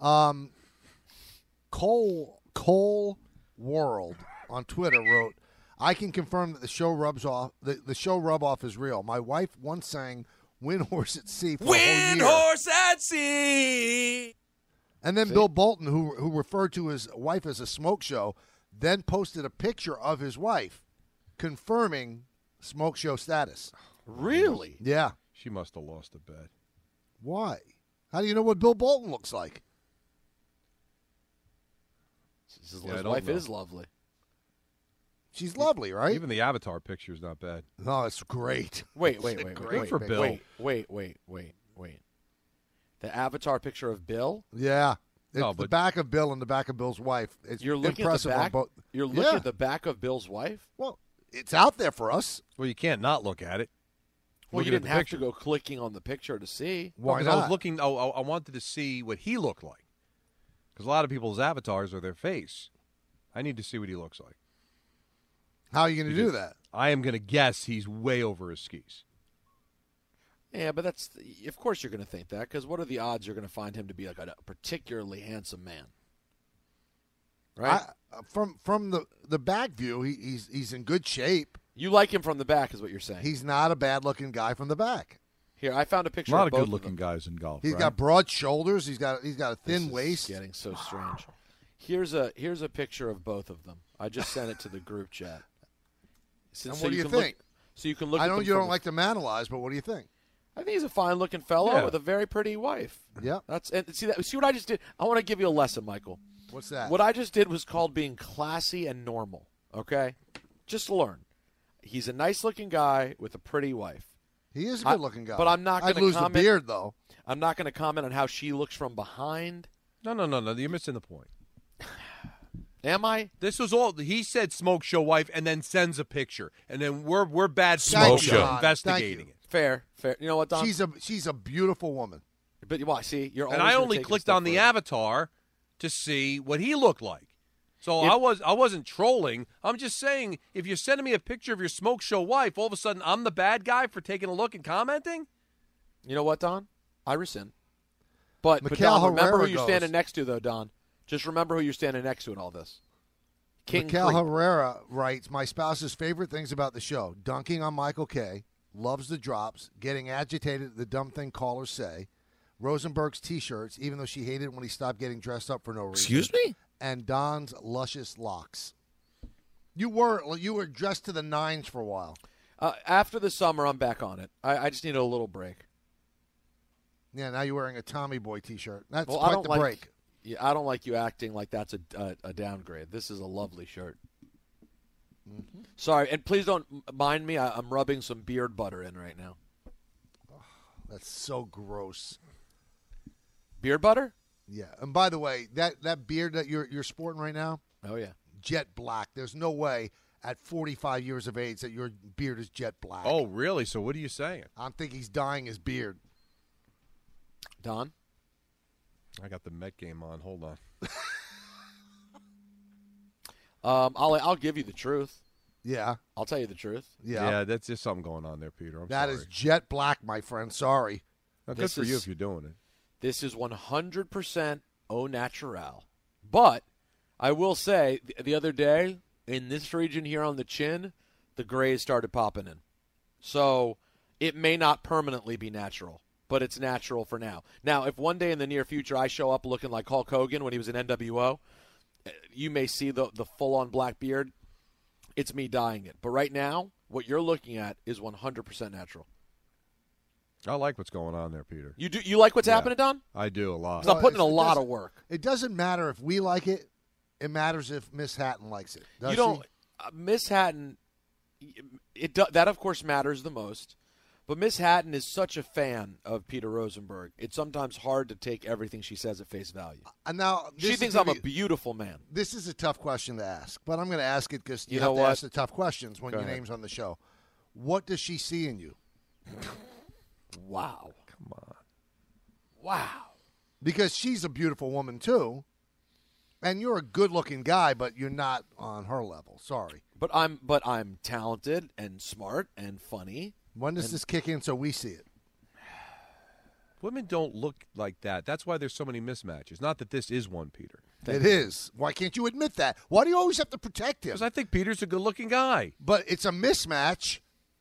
Cole World on Twitter wrote, "I can confirm that the show rubs off. The show rub off is real. My wife once sang "Wind Horse at Sea" for a whole year. Wind Horse at Sea. And then Bill Bolton, who referred to his wife as a smoke show, then posted a picture of his wife confirming smoke show status. Really? Yeah. She must have lost a bet. Why? How do you know what Bill Bolton looks like? His wife is lovely. She's lovely, right? Even the avatar picture is not bad. No, it's great. Wait. Good for Bill. Wait. The avatar picture of Bill? Yeah. It's No, the but- back of Bill and the back of Bill's wife. It's You're looking impressive at the on back. both. You're looking Yeah. at the back of Bill's wife. Well, it's out there for us. Well, you can't not look at it. Well, Looking you at didn't the have picture. to go clicking on the picture to see. Why Because I was not? looking. I wanted to see what he looked like. Because a lot of people's avatars are their face. I need to see what he looks like. How are you going to do that? I am going to guess he's way over his skis. Yeah, but of course you're going to think that, because what are the odds you're going to find him to be like a particularly handsome man? Right? From the back view, he's in good shape. You like him from the back, is what you're saying. He's not a bad-looking guy from the back. Here, I found a picture A lot of of both good-looking of them. guys in golf. He's right? got broad shoulders. He's got a thin This waist. is getting so strange. Here's a picture of both of them. I just sent it to the group chat. And what do you think? So you can look. I at know them you from don't like to analyze, but what do you think? I think he's a fine-looking fellow Yeah. with a very pretty wife. Yeah. See what I just did? I want to give you a lesson, Michael. What's that? What I just did was called being classy and normal. Okay, just learn. He's a nice-looking guy with a pretty wife. He is a good-looking guy. But I'm not going I'd to lose comment. the beard, though. I'm not going to comment on how she looks from behind. No. You're missing the point. Am I? This was all he said. Smoke show wife, and then sends a picture, and then we're bad Thank smoke you, show Don. investigating Thank you. it. Fair. You know what, Don? She's a beautiful woman. But why? See, you're. And always I gonna only take it a clicked step on the further. avatar to see what he looked like. So If- I wasn't trolling. I'm just saying, if you're sending me a picture of your smoke show wife, all of a sudden I'm the bad guy for taking a look and commenting. You know what, Don? I rescind. But Mikhail Don, remember Herrera who you're goes. standing next to, though, Don. Just remember who you're standing next to in all this. King Mikhail Creep. Herrera writes, my spouse's favorite things about the show, dunking on Michael K., loves the drops, getting agitated at the dumb thing callers say, Rosenberg's T-shirts, even though she hated when he stopped getting dressed up for no reason. Excuse me? And Don's luscious locks. You were dressed to the nines for a while. After the summer, I'm back on it. I just need a little break. Yeah, now you're wearing a Tommy Boy T-shirt. That's Well, quite the break. Yeah, I don't like you acting like that's a downgrade. This is a lovely shirt. Mm-hmm. Sorry, and please don't mind me. I'm rubbing some beard butter in right now. That's so gross. Beard butter? Yeah. And by the way, that beard that you're sporting right now, Oh, yeah. jet black. There's no way at 45 years of age that your beard is jet black. Oh, really? So what are you saying? I think he's dyeing his beard. Don? I got the Met game on. Hold on. I'll give you the truth. Yeah. I'll tell you the truth. Yeah. That's just something going on there, Peter. I'm That sorry. is jet black, my friend. Sorry. Now, good This for you is- if you're doing it. This is 100% au naturel. But I will say, the other day, in this region here on the chin, the grays started popping in. So it may not permanently be natural, but it's natural for now. Now, if one day in the near future I show up looking like Hulk Hogan when he was in NWO, you may see the full-on black beard. It's me dyeing it. But right now, what you're looking at is 100% natural. I like what's going on there, Peter. You do? You like what's happening, Don? I do a lot. 'Cause I'm putting in a It lot doesn't- of work. It doesn't matter if we like it. It matters if Miss Hatton likes it. Does You don't, she? Miss Hatton. That of course matters the most, but Miss Hatton is such a fan of Peter Rosenberg. It's sometimes hard to take everything she says at face value. Now this She is thinks gonna I'm a beautiful man. This is a tough question to ask, but I'm going to ask it because you You have know to what? ask the tough questions when Go your ahead. name's on the show. What does she see in you? Wow. Come on. Wow. Because she's a beautiful woman too, and you're a good-looking guy, but you're not on her level. Sorry. But I'm talented and smart and funny. When does this kick in so we see it? Women don't look like that. That's why there's so many mismatches. Not that this is one, Peter. It is. Why can't you admit that? Why do you always have to protect him? Because I think Peter's a good-looking guy. But it's a mismatch.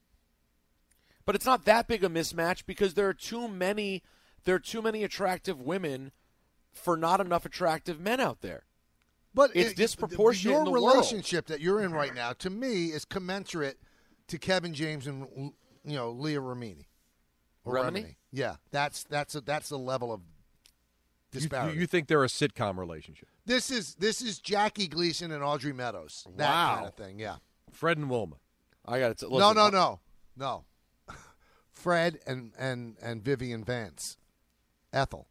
But it's not that big a mismatch because there are too many attractive women for not enough attractive men out there. But It's disproportionate Your in the world. relationship that you're in right now, to me, is commensurate to Kevin James and Leah Remini. Or Remini? Yeah, that's the level of disparity. You think they're a sitcom relationship? This is Jackie Gleason and Audrey Meadows. That Wow. kind of thing. Yeah. Fred and Wilma. I got to No. Fred and Vivian Vance. Ethel.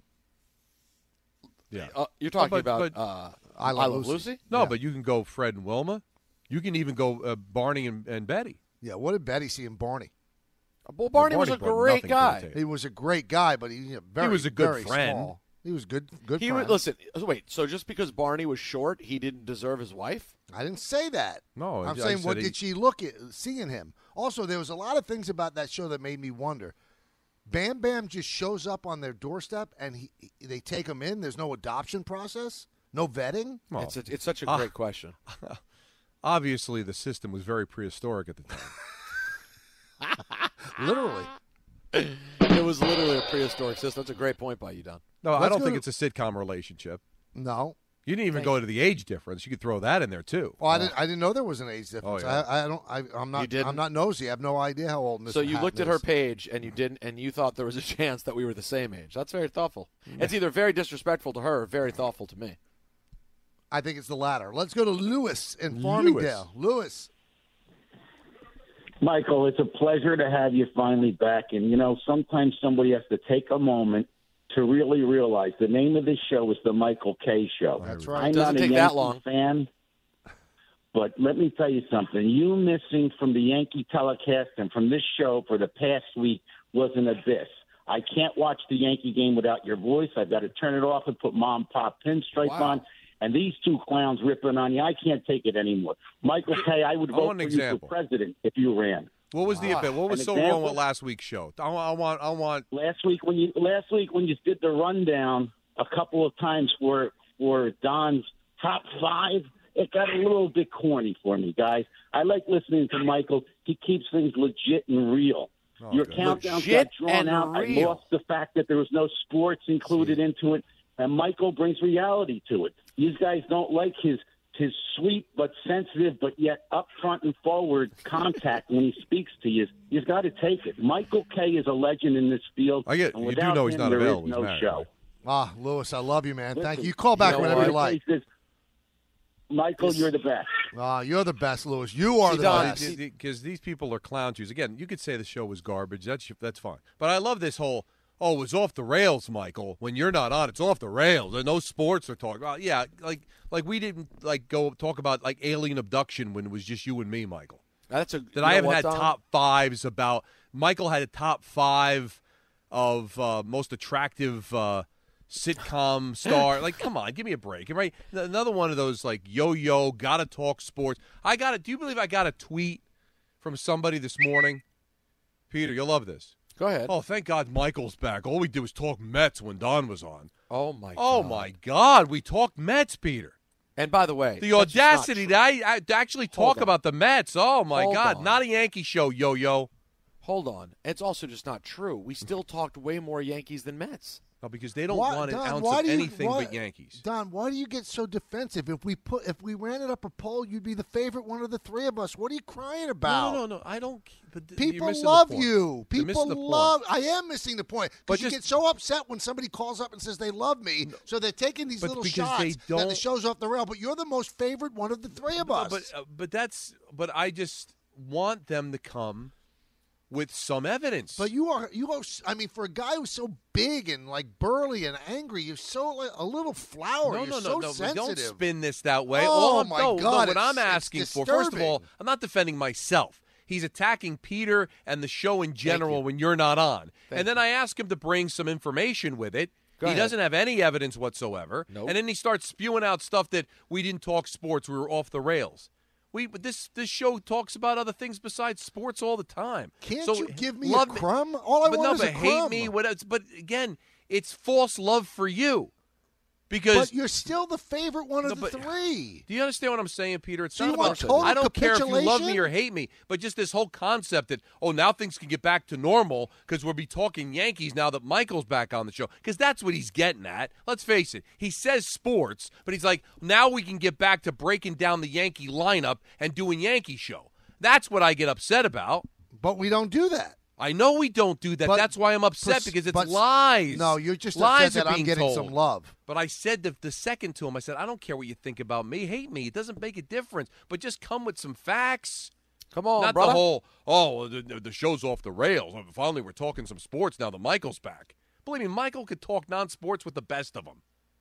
Yeah. You're talking but- about but- I Love Lucy. No, Yeah. but you can go Fred and Wilma. You can even go Barney and Betty. Yeah, what did Betty see in Barney? Well, Barney was a brought great nothing to the guy. table. He was a great guy, but he was a good very friend. small. He was good He friend. would listen. Wait, so just because Barney was short, he didn't deserve his wife? I didn't say that. No, I'm I saying said what he- did she see in him? Also, there was a lot of things about that show that made me wonder. Bam Bam just shows up on their doorstep and they take him in. There's no adoption process, no vetting. Well, it's such a great question. Obviously, the system was very prehistoric at the time. Literally. It was literally a prehistoric system. That's a great point by you, Don. No, I don't think it's a sitcom relationship. No. You didn't even go to the age difference. You could throw that in there too. Oh, I didn't know there was an age difference. Oh, yeah. I'm not nosy. I have no idea how old Mr. So you Hatton looked at is. her page and you thought there was a chance that we were the same age. That's very thoughtful. It's either very disrespectful to her or very thoughtful to me. I think it's the latter. Let's go to Lewis in Farmingdale. Lewis. Michael, it's a pleasure to have you finally back. And, sometimes somebody has to take a moment to really realize the name of this show is The Michael K. Show. That's right. I'm not a Yankee fan, but let me tell you something. You missing from the Yankee telecast and from this show for the past week was an abyss. I can't watch the Yankee game without your voice. I've got to turn it off and put Mom Pop Pinstripe on. And these two clowns ripping on you, I can't take it anymore. Michael K., I would vote for you for president if you ran. What was the event? What was so wrong with last week's show? I want. Last week when you did the rundown a couple of times for Don's top 5, it got a little bit corny for me, guys. I like listening to Michael. He keeps things legit and real. Your countdowns got drawn out. Real. I lost the fact that there was no sports included into it, and Michael brings reality to it. These guys don't like his sweet but sensitive but yet upfront and forward contact when he speaks to you. You've got to take it. Michael K. is a legend in this field. You do know he's not available. There is no show. Lewis, I love you, man. Thank you. Call back whenever you like. Michael, you're the best. You're the best, Lewis. You are the best. Because these people are clown shoes. Again, you could say the show was garbage. That's fine. But I love this whole, it was off the rails, Michael. When you're not on, it's off the rails. There's no sports are talking about. Yeah, like we didn't go talk about alien abduction when it was just you and me, Michael. I haven't had top 5s about. Michael had a top 5 of most attractive sitcom star. Come on, give me a break. Right? Another one of those yo-yo, gotta talk sports. Do you believe I got a tweet from somebody this morning? Peter, you'll love this. Go ahead. Oh, thank God Michael's back. All we did was talk Mets when Don was on. Oh, my God. Oh, my God. We talked Mets, Peter. And by the way, the audacity to actually talk about the Mets. Oh, my God. Not a Yankee show, yo-yo. Hold on. It's also just not true. We still talked way more Yankees than Mets. No, because they don't want an ounce of anything but Yankees. Don, why do you get so defensive? If we ran it up a poll, you'd be the favorite one of the three of us. What are you crying about? No. I don't. People love you. People love. I am missing the point. But you get so upset when somebody calls up and says they love me, so they're taking these little shots that the show's off the rail. But you're the most favorite one of the three of us. But I just want them to come with some evidence. But you are. I mean, for a guy who's so big and burly and angry, you're so a little flower. You're so sensitive. Don't spin this that way. Oh my God! What I'm asking for, first of all, I'm not defending myself. He's attacking Peter and the show in general when you're not on. And then I ask him to bring some information with it. He doesn't have any evidence whatsoever. Nope. And then he starts spewing out stuff that we didn't talk sports. We were off the rails. But this show talks about other things besides sports all the time. Can't you give me a crumb? All I want is a crumb. Hate me. But again, it's false love for you. But you're still the favorite one of the three. Do you understand what I'm saying, Peter? It's so not about I don't care if you love me or hate me, but just this whole concept that, now things can get back to normal because we'll be talking Yankees now that Michael's back on the show. Because that's what he's getting at. Let's face it. He says sports, but he's like, now we can get back to breaking down the Yankee lineup and doing Yankee show. That's what I get upset about. But we don't do that. I know we don't do that. That's why I'm upset because it's lies. No, you're just lies upset that I'm getting some love. But I said the second to him, I said, I don't care what you think about me. Hate me. It doesn't make a difference. But just come with some facts. Come on, Not brother. the whole, the show's off the rails. Finally, we're talking some sports now that Michael's back. Believe me, Michael could talk non-sports with the best of them.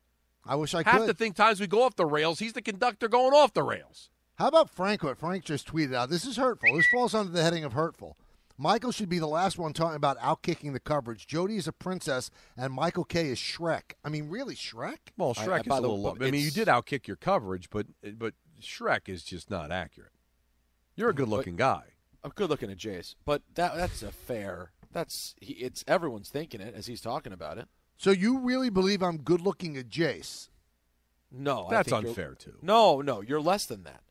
I wish I could. Half the times we go off the rails, he's the conductor going off the rails. How about Frank? What Frank just tweeted out. This is hurtful. This falls under the heading of hurtful. Michael should be the last one talking about outkicking the coverage. Jody is a princess, and Michael K. is Shrek. I mean, really, Shrek? Well, Shrek is a little low. I mean, you did outkick your coverage, but Shrek is just not accurate. You're a good-looking guy. I'm good-looking at Jace, but that's a fair It's everyone's thinking it as he's talking about it. So you really believe I'm good-looking at Jace? No, That's I think unfair too. No, you're less than that.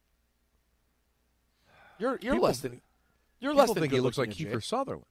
You're less than. You're less People than. think he looks like good-looking Kiefer at Jace. Sutherland.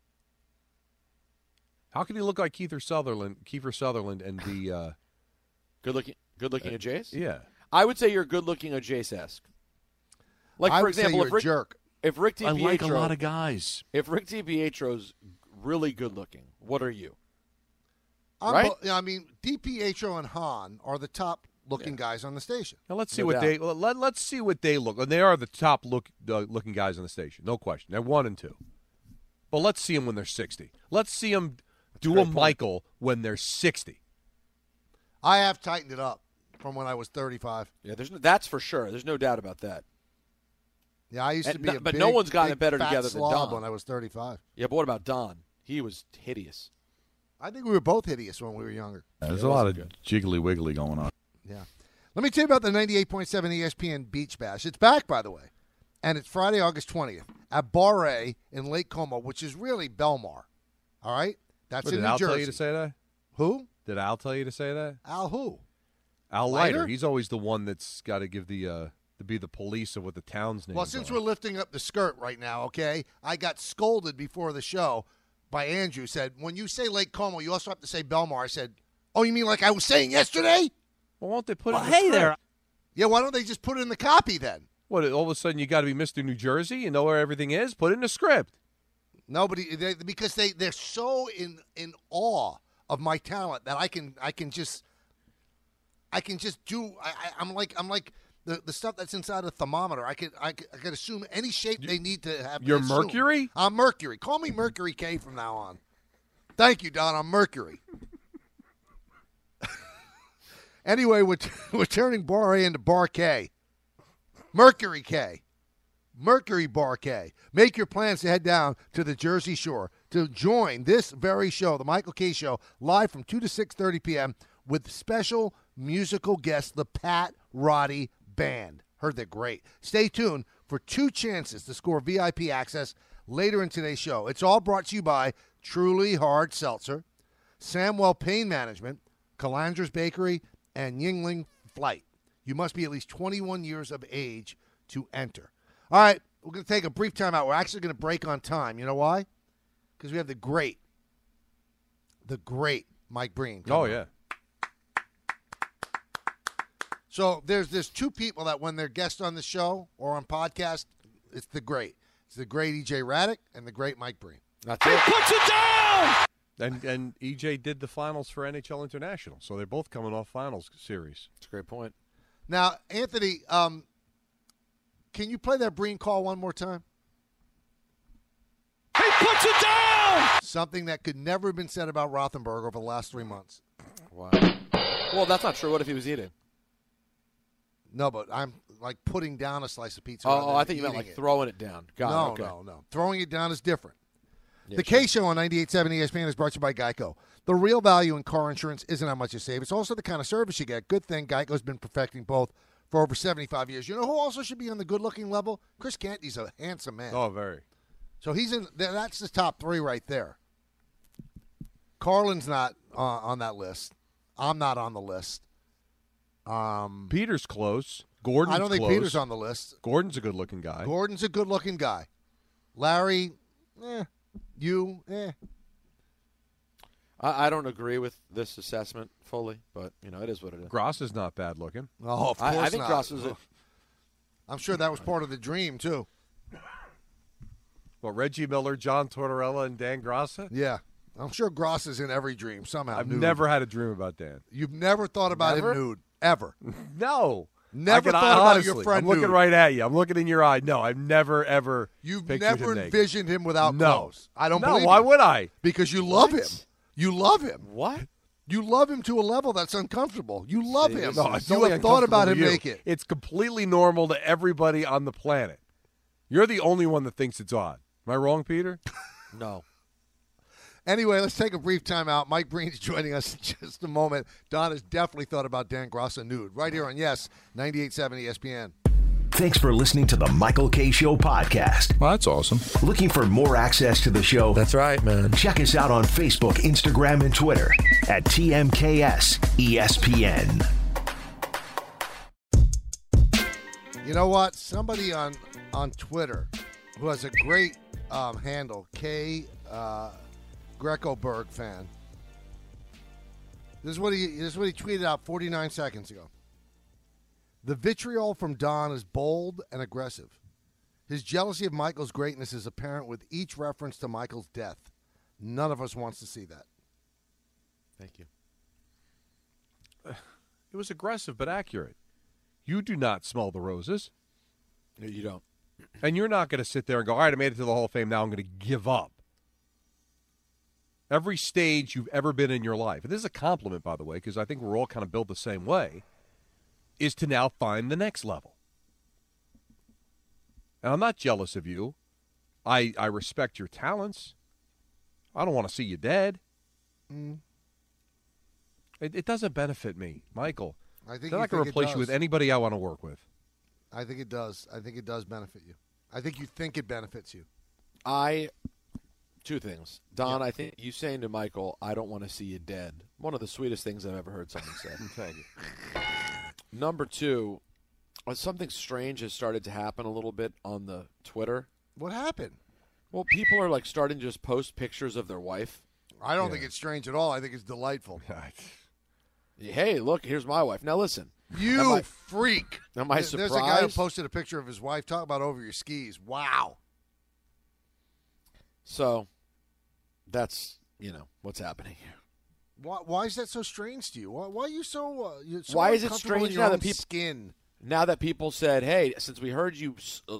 How can he look like Kiefer Sutherland and be Good looking at Jace? Yeah. I would say you're good looking at Jace-esque. Like, I for would say example, you're a jerk. If Rick I DiPietro, like a lot of guys. If Rick DiPietro's really good looking, what are you? I mean, DiPietro and Hahn are the top looking guys on the station. Now let's see let's see what they look. And they are the top looking guys on the station, no question. They're 1 and 2. But let's see them when they're 60. Let's see them do a Michael when they're 60. I have tightened it up from when I was 35. Yeah, that's for sure. There's no doubt about that. Yeah, I used to be but no one's gotten it better fat together than slob Don. when I was 35. Yeah, but what about Don? He was hideous. I think we were both hideous when we were younger. There's a lot of jiggly wiggly going on. Yeah. Let me tell you about the 98.7 ESPN Beach Bash. It's back, by the way, and it's Friday, August 20th at Bar A in Lake Como, which is really Belmar. All right? That's in New Jersey. Did Al tell you to say that? Who? Did Al tell you to say that? Al who? Al Leiter? Leiter. He's always the one that's got to give to be the police of what the town's name is. Well, since we're lifting up the skirt right now, okay, I got scolded before the show by Andrew. Said, when you say Lake Como, you also have to say Belmar. I said, oh, you mean like I was saying yesterday? Well, won't they put it in hey the there. script? Yeah, why don't they just put it in the copy then? What, all of a sudden you got to be Mr. New Jersey? You know where everything is? Put it in the script. Nobody, because they're so in awe of my talent that I can just do. I'm like the stuff that's inside a thermometer. I could assume any shape they need to have. You're assume. Mercury? I'm Mercury. Call me Mercury K from now on. Thank you, Don. I'm Mercury. Anyway, we're turning Bar A into Bar K. Mercury K. Mercury Bar K. Make your plans to head down to the Jersey Shore to join this very show, the Michael K. Show, live from 2 to 6:30 p.m. with special musical guest, the Pat Roddy Band. Heard they're great. Stay tuned for 2 chances to score VIP access later in today's show. It's all brought to you by Truly Hard Seltzer, Samwell Pain Management, Calandra's Bakery, and Yingling Flight. You must be at least 21 years of age to enter. All right, we're going to take a brief time out. We're actually going to break on time. You know why? Because we have the great Mike Breen. Oh, yeah. So there's 2 people that when they're guests on the show or on podcast, it's the great. It's the great E.J. Raddick and the great Mike Breen. That's it. He puts it down! And EJ did the finals for NHL International, so they're both coming off finals series. That's a great point. Now, Anthony, can you play that Breen call one more time? He puts it down! Something that could never have been said about Rothenberg over the last 3 months. Wow. Well, that's not true. What if he was eating? No, but I'm like putting down a slice of pizza. Oh, I think you meant like throwing it down. Got it. Okay. No. Throwing it down is different. Yeah, the K Show on 98.7 ESPN is brought to you by Geico. The real value in car insurance isn't how much you save. It's also the kind of service you get. Good thing Geico's been perfecting both for over 75 years. You know who also should be on the good-looking level? Chris Canty's a handsome man. Oh, very. So he's in. That's the top 3 right there. Carlin's not on that list. I'm not on the list. Peter's close. Gordon's I don't think close. Peter's on the list. Gordon's a good-looking guy. Gordon's a good-looking guy. Larry, you, I don't agree with this assessment fully, but, it is what it is. Gross is not bad looking. Oh, of course I think not. Gross is I'm sure that was part of the dream, too. Well, Reggie Miller, John Tortorella, and Dan Grossa? Yeah. I'm sure Gross is in every dream somehow. I've nude. never had a dream about Dan. You've never thought about him nude, ever. No. Never thought honestly, about your friend I'm looking nude. right at you. I'm looking in your eye. No, I've never, ever You've pictured never him naked. envisioned him without No. clothes. I don't believe why you. would I? Because you love him. You love him. What? You love him to a level that's uncomfortable. You love him. No, it's you only have thought about him uncomfortable to you. naked. It's completely normal to everybody on the planet. You're the only one that thinks it's odd. Am I wrong, Peter? No. Anyway, let's take a brief time out. Mike Breen's joining us in just a moment. Don has definitely thought about Dan Grossa nude. Right here on Yes, 98.7 ESPN. Thanks for listening to the Michael K. Show podcast. Well, that's awesome. Looking for more access to the show? That's right, man. Check us out on Facebook, Instagram, and Twitter at TMKS ESPN. You know what? Somebody on Twitter who has a great handle, K Grecoberg fan. This is what he tweeted out 49 seconds ago. The vitriol from Don is bold and aggressive. His jealousy of Michael's greatness is apparent with each reference to Michael's death. None of us wants to see that. Thank you. It was aggressive but accurate. You do not smell the roses. No, you don't. And you're not going to sit there and go, all right, I made it to the Hall of Fame, now I'm going to give up. Every stage you've ever been in your life, and this is a compliment, by the way, because I think we're all kind of built the same way, is to now find the next level. And I'm not jealous of you. I respect your talents. I don't want to see you dead. It doesn't benefit me, Michael. I think they're not going to replace you with anybody I want to work with. I think it does. I think it does benefit you. I think you think it benefits you. Two things. Don, I think you saying to Michael, I don't want to see you dead. One of the sweetest things I've ever heard someone say. Thank you. Number two, something strange has started to happen a little bit on the Twitter. What happened? Well, people are like starting to just post pictures of their wife. I don't think it's strange at all. I think it's delightful. Hey, look, here's my wife. Now listen. You freak. Am I surprised? There's a guy who posted a picture of his wife. Talk about over your skis. Wow. So, that's, what's happening here. Why is that so strange to you? Why are you so why is it uncomfortable strange in your now own that people skin? Now that people said, "Hey, since we heard you,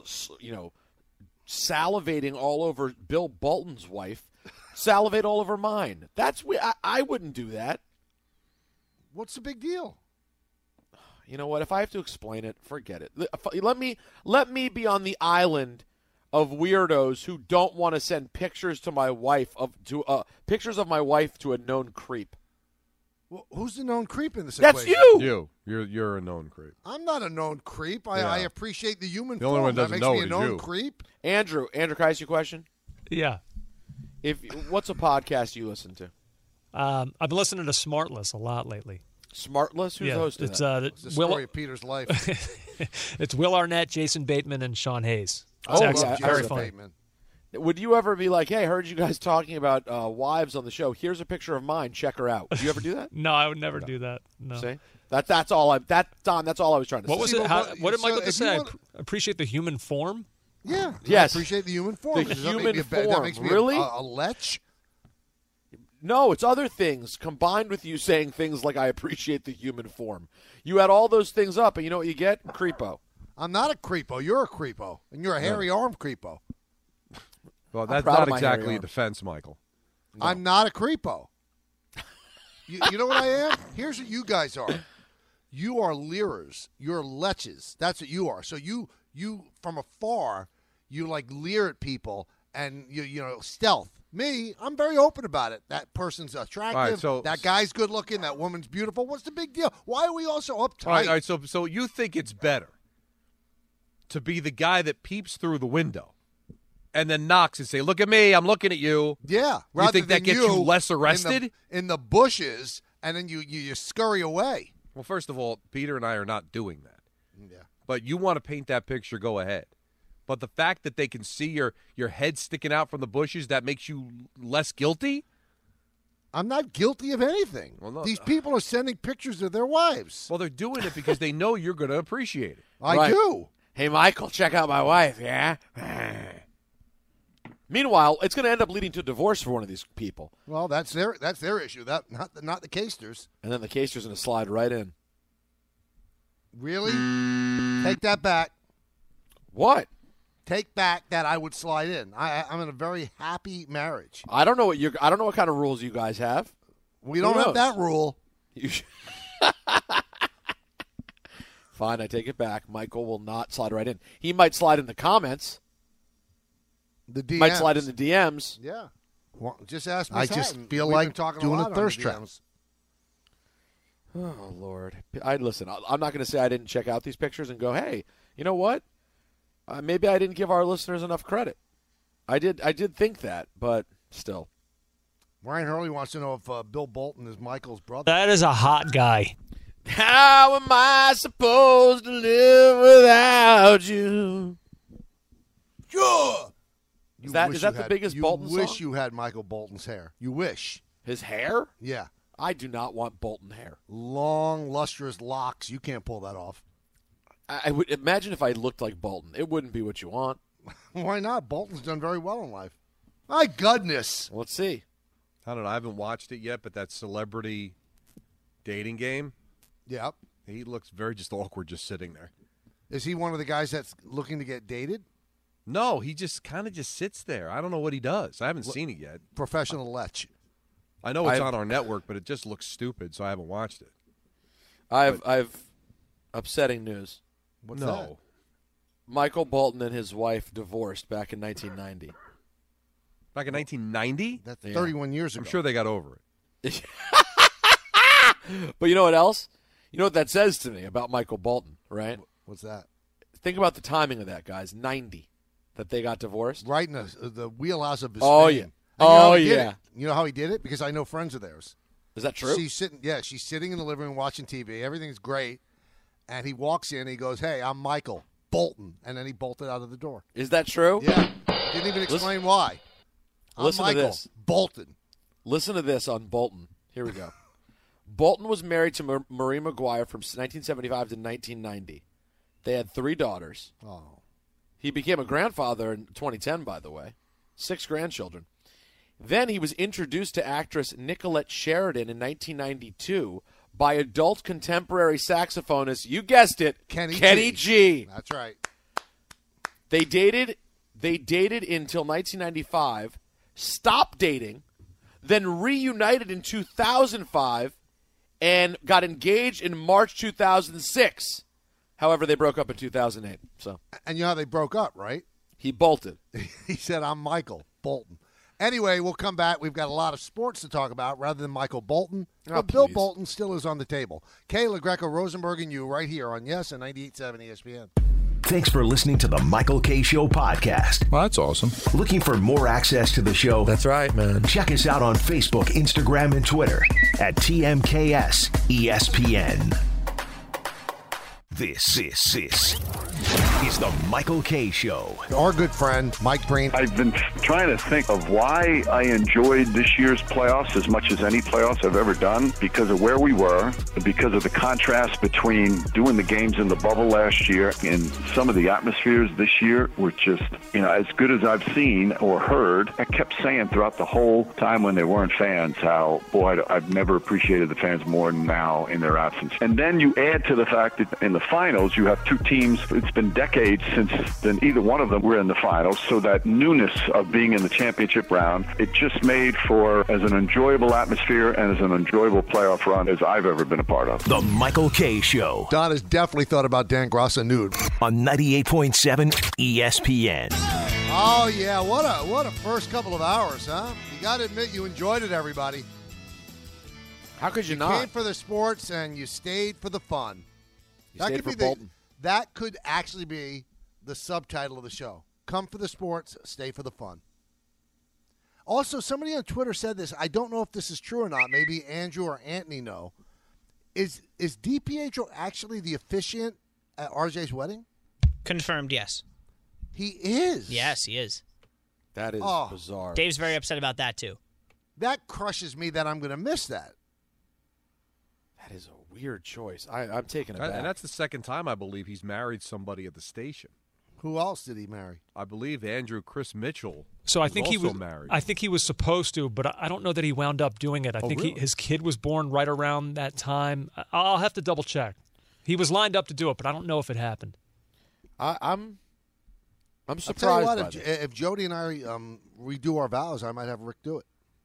salivating all over Bill Bolton's wife, salivate all over mine." I wouldn't do that. What's the big deal? You know what? If I have to explain it, forget it. Let me be on the island of weirdos who don't want to send pictures to my wife pictures of my wife to a known creep. Well, who's the known creep in this That's equation? You're a known creep. I'm not a known creep. I appreciate the human The only form. one That doesn't makes know me a is known you. creep. Andrew, can I ask you a question? Yeah. What's a podcast you listen to? I've been listening to Smartless a lot lately. Smartless? Who's the host of that? It's the story of Peter's life. It's Will Arnett, Jason Bateman, and Sean Hayes. Oh, excellent. Very funny. Bateman. Would you ever be like, hey, I heard you guys talking about wives on the show. Here's a picture of mine. Check her out. Do you ever do that? No, I would never do that. No. See? That's all. Don, that's all I was trying to say. What was it? What did Michael just say? I appreciate the human form. Yeah. Yes. I appreciate the human form. The Does that human make me form. That makes me Really? a lech? No, it's other things combined with you saying things like I appreciate the human form. You add all those things up, and you know what you get? Creepo. I'm not a creepo. You're a creepo. And you're a hairy-armed creepo. Well, that's proud not of my exactly hairy a defense, Michael. No. I'm not a creepo. You know what I am? Here's what you guys are. You are leerers. You're leches. That's what you are. So you from afar, you like leer at people and you know stealth. Me, I'm very open about it. That person's attractive. All right, so- that guy's good looking. That woman's beautiful. What's the big deal? Why are we all so uptight? All right, so you think it's better to be the guy that peeps through the window and then knocks and say, "Look at me, I'm looking at you." Yeah. You think that gets you less arrested? In the bushes, and then you scurry away. Well, first of all, Peter and I are not doing that. Yeah. But you want to paint that picture, go ahead. But the fact that they can see your head sticking out from the bushes, that makes you less guilty? I'm not guilty of anything. Well, no. These people are sending pictures of their wives. Well, they're doing it because they know you're going to appreciate it. I do. Hey, Michael, check out my wife, yeah? Meanwhile, it's going to end up leading to a divorce for one of these people. Well, that's their issue. That not the Casters. And then the Caster's going to slide right in. Really? Take that back. What? Take back that I would slide in. I'm in a very happy marriage. I don't know what kind of rules you guys have. We don't have that rule. Fine, I take it back. Michael will not slide right in. He might slide in the comments. The DMs. Might slide in the DMs. Yeah. Well, just ask I Miss just Hatton. feel We've like been talking doing a a lot thirst on the trap. DMs. Oh, Lord. Listen, I'm not going to say I didn't check out these pictures and go, hey, You know what? Maybe I didn't give our listeners enough credit. I did think that, but still. Ryan Hurley wants to know if Bill Bolton is Michael's brother. That is a hot guy. How am I supposed to live without you? Sure. Is that the biggest Bolton song? You wish you had Michael Bolton's hair. You wish. His hair? Yeah. I do not want Bolton hair. Long, lustrous locks. You can't pull that off. I would imagine if I looked like Bolton. It wouldn't be what you want. Why not? Bolton's done very well in life. My goodness. Let's see. I don't know. I haven't watched it yet, but that celebrity dating game. Yep. He looks very just awkward just sitting there. Is he one of the guys that's looking to get dated? No, he just kind of just sits there. I don't know what he does. I haven't seen it yet. Professional lech. I know it's on our network, but it just looks stupid, so I haven't watched it. I've upsetting news. What's that? Michael Bolton and his wife divorced back in 1990. Back in 1990? That's 31 years ago. I'm sure they got over it. But you know what else? You know what that says to me about Michael Bolton, right? What's that? Think about the timing of that, guys. 90 that they got divorced. Right in the wheelhouse of his Oh, fame. yeah. And you know how he did it? Because I know friends of theirs. Is that true? She's sitting in the living room watching TV. Everything's great. And he walks in. He goes, "Hey, I'm Michael Bolton." And then he bolted out of the door. Is that true? Yeah. Didn't even explain why. Listen Michael to this. Bolton. Listen to this on Bolton. Here we go. Bolton was married to Marie McGuire from 1975 to 1990. They had 3 daughters. Oh. He became a grandfather in 2010, by the way. 6 grandchildren. Then he was introduced to actress Nicolette Sheridan in 1992 by adult contemporary saxophonist, you guessed it, Kenny G. That's right. They dated until 1995, stopped dating, then reunited in 2005, and got engaged in March 2006. However, they broke up in 2008. And you know how they broke up, right? He bolted. He said, "I'm Michael Bolton." Anyway, we'll come back. We've got a lot of sports to talk about rather than Michael Bolton. But Bill Bolton still is on the table. Kayla Greco, Rosenberg, and you right here on Yes and 98.7 ESPN. Thanks for listening to the Michael K. Show podcast. Well, that's awesome. Looking for more access to the show? That's right, man. Check us out on Facebook, Instagram, and Twitter at TMKS ESPN. This is the Michael K. Show. Our good friend, Mike Breen. I've been trying to think of why I enjoyed this year's playoffs as much as any playoffs I've ever done, because of where we were, because of the contrast between doing the games in the bubble last year and some of the atmospheres this year were just, as good as I've seen or heard. I kept saying throughout the whole time when they weren't fans how, boy, I've never appreciated the fans more than now in their absence. And then you add to the fact that in the finals, you have 2 teams. It's been decades since then either one of them were in the finals, so that newness of being in the championship round, it just made for as an enjoyable atmosphere and as an enjoyable playoff run as I've ever been a part of. The Michael K. Show. Don has definitely thought about Dan Grossa nude. On 98.7 ESPN. Oh, yeah. What a first couple of hours, huh? You got to admit you enjoyed it, everybody. How could you not? You came for the sports and you stayed for the fun. That could actually be the subtitle of the show. Come for the sports, stay for the fun. Also, somebody on Twitter said this. I don't know if this is true or not. Maybe Andrew or Anthony know. Is DiPietro actually the officiant at RJ's wedding? Confirmed, yes. He is? Yes, he is. That is bizarre. Dave's very upset about that, too. That crushes me that I'm going to miss that. That is a weird choice. I'm taking it back. And that's the second time, I believe, he's married somebody at the station. Who else did he marry? I believe Chris Mitchell. So I think he was married. I think he was supposed to, but I don't know that he wound up doing it. I think really? his kid was born right around that time. I'll have to double check. He was lined up to do it, but I don't know if it happened. I'm surprised. I'll tell you what, if Jody and I redo our vows, I might have Rick do it.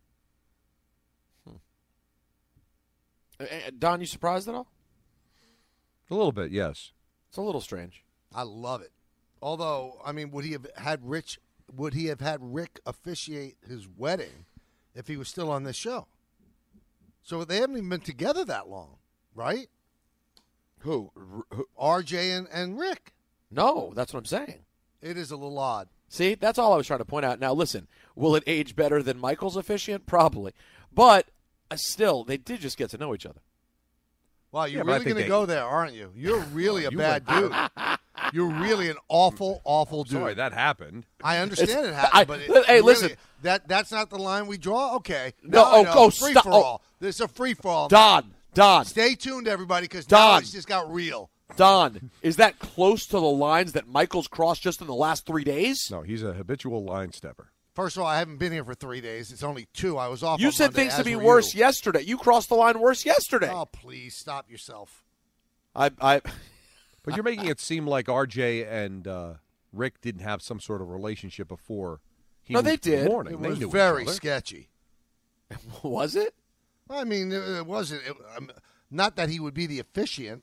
Don, you surprised at all? A little bit, yes. It's a little strange. I love it. Although, I mean, would he have had Rick officiate his wedding if he was still on this show? So they haven't even been together that long, right? Who? RJ and Rick. No, that's what I'm saying. It is a little odd. See, that's all I was trying to point out. Now, listen, will it age better than Michael's officiant? Probably. But still, they did just get to know each other. Wow, you're really going to go there, aren't you? You're really a bad dude. You're really an awful, awful dude. Sorry, that happened. I understand it happened, but hey, really, listen. That's not the line we draw? Okay. No, free stop. for all. There's a free for all. Don. Stay tuned, everybody, because now it's just got real. Don, is that close to the lines that Michael's crossed just in the last 3 days? No, he's a habitual line stepper. First of all, I haven't been here for 3 days. It's only 2. I was off. You on said Monday, things to as be were worse you. yesterday. You crossed the line worse yesterday. Oh, please stop yourself. But you're making it seem like RJ and Rick didn't have some sort of relationship before. No, they did. Morning. It They was knew each very other. sketchy. Was it? I mean, it wasn't. Not that he would be the officiant.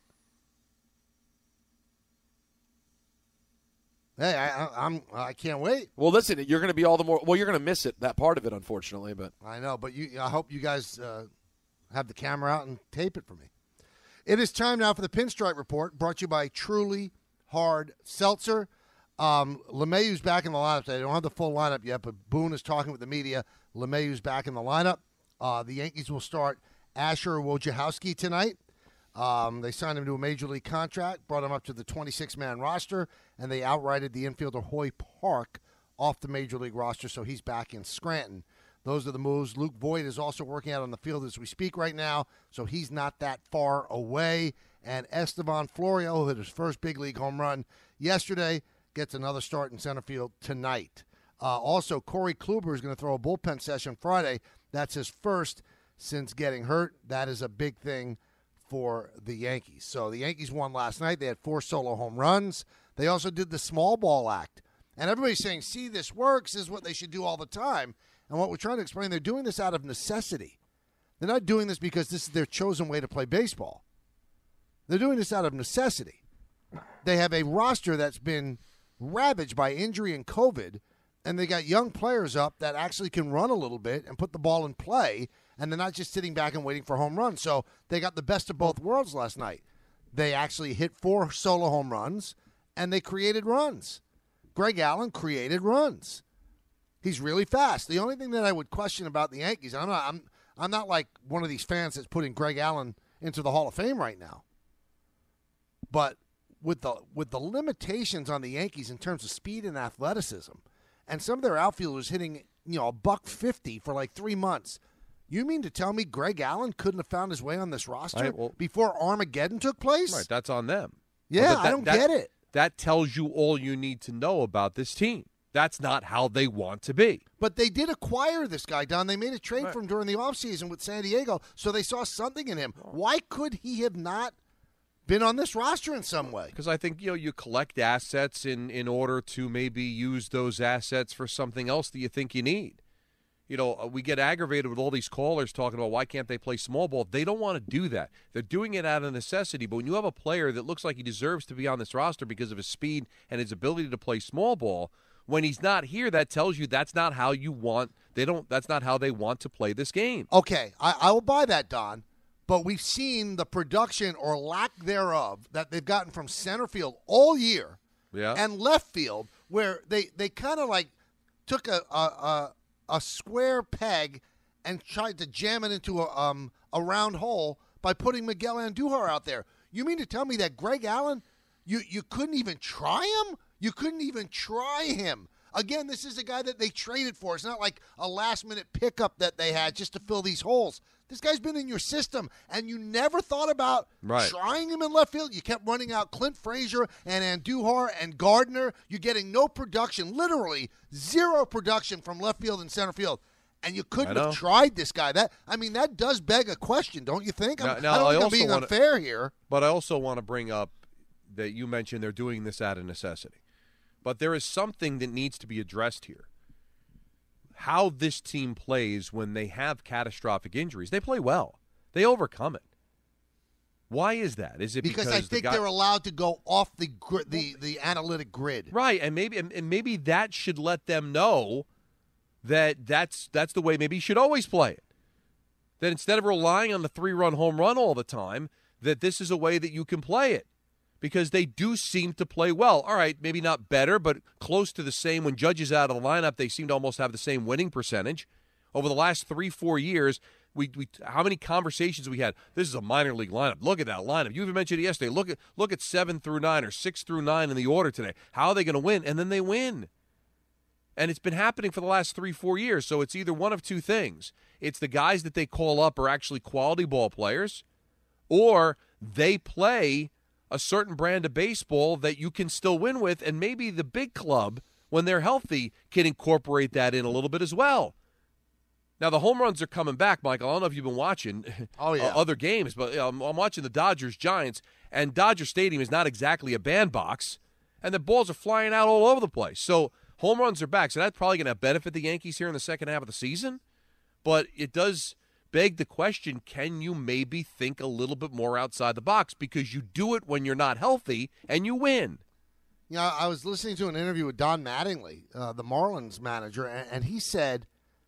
Hey, I can't wait. Well, listen, you're going to be all the more. Well, you're going to miss it, that part of it, unfortunately. But I know, but I hope you guys have the camera out and tape it for me. It is time now for the Pinstripe Report, brought to you by Truly Hard Seltzer. LeMayeu's back in the lineup today. They don't have the full lineup yet, but Boone is talking with the media. LeMayeu's back in the lineup. The Yankees will start Asher Wojciechowski tonight. They signed him to a Major League contract, brought him up to the 26-man roster, and they outrighted the infielder Hoy Park off the Major League roster, so he's back in Scranton. Those are the moves. Luke Voigt is also working out on the field as we speak right now, so he's not that far away. And Estevan Florio, who hit his first big league home run yesterday, gets another start in center field tonight. Also, Corey Kluber is going to throw a bullpen session Friday. That's his first since getting hurt. That is a big thing for the Yankees. So the Yankees won last night. They had 4 solo home runs. They also did the small ball act. And everybody's saying, see, this works. This is what they should do all the time. And what we're trying to explain, they're doing this out of necessity. They're not doing this because this is their chosen way to play baseball. They're doing this out of necessity. They have a roster that's been ravaged by injury and COVID, and they got young players up that actually can run a little bit and put the ball in play, and they're not just sitting back and waiting for home runs. So they got the best of both worlds last night. They actually hit 4 solo home runs, and they created runs. Greg Allen created runs. He's really fast. The only thing that I would question about the Yankees, I'm not like one of these fans that's putting Greg Allen into the Hall of Fame right now. But with the limitations on the Yankees in terms of speed and athleticism, and some of their outfielders hitting, $150 for like 3 months, you mean to tell me Greg Allen couldn't have found his way on this roster before Armageddon took place? Right, that's on them. Yeah, I don't get it. That tells you all you need to know about this team. That's not how they want to be. But they did acquire this guy, Don. They made a trade for him during the offseason with San Diego, so they saw something in him. Why could he have not been on this roster in some way? Because I think you collect assets in order to maybe use those assets for something else that you think you need. We get aggravated with all these callers talking about why can't they play small ball. They don't want to do that. They're doing it out of necessity. But when you have a player that looks like he deserves to be on this roster because of his speed and his ability to play small ball, when he's not here, that tells you that's not how you want. That's not how they want to play this game. Okay, I will buy that, Don. But we've seen the production or lack thereof that they've gotten from center field all year, and left field, where they kind of like took a square peg and tried to jam it into a round hole by putting Miguel Andujar out there. You mean to tell me that Greg Allen, you couldn't even try him? You couldn't even try him. Again, this is a guy that they traded for. It's not like a last-minute pickup that they had just to fill these holes. This guy's been in your system, and you never thought about trying him in left field. You kept running out Clint Frazier and Andujar and Gardner. You're getting no production, literally zero production from left field and center field. And you couldn't have tried this guy. That does beg a question, don't you think? I don't think I'm being unfair here. But I also want to bring up that you mentioned they're doing this out of necessity. But there is something that needs to be addressed here. How this team plays when they have catastrophic injuries. They play well. They overcome it. Why is that? Is it because I think they're allowed to go off the analytic grid? Right, and maybe that should let them know that that's the way maybe you should always play it. That instead of relying on the 3-run home run all the time, that this is a way that you can play it. because they do seem to play well. All right, maybe not better, but close to the same. When Judge is out of the lineup, they seem to almost have the same winning percentage. Over the last 3-4 years, we how many conversations we had? This is a minor league lineup. Look at that lineup. You even mentioned it yesterday. Look at 7 through 9 or 6 through 9 in the order today. How are they going to win? And then they win. And it's been happening for the last 3-4 years. So it's either one of two things. It's the guys that they call up are actually quality ball players, or they play a certain brand of baseball that you can still win with, and maybe the big club, when they're healthy, can incorporate that in a little bit as well. Now, the home runs are coming back, Michael. I don't know if you've been watching other games, but I'm watching the Dodgers-Giants, and Dodger Stadium is not exactly a bandbox, and the balls are flying out all over the place. So home runs are back, so that's probably going to benefit the Yankees here in the second half of the season. But it does beg the question, can you maybe think a little bit more outside the box? Because you do it when you're not healthy, and you win. Yeah, I was listening to an interview with Don Mattingly, the Marlins manager, and he said,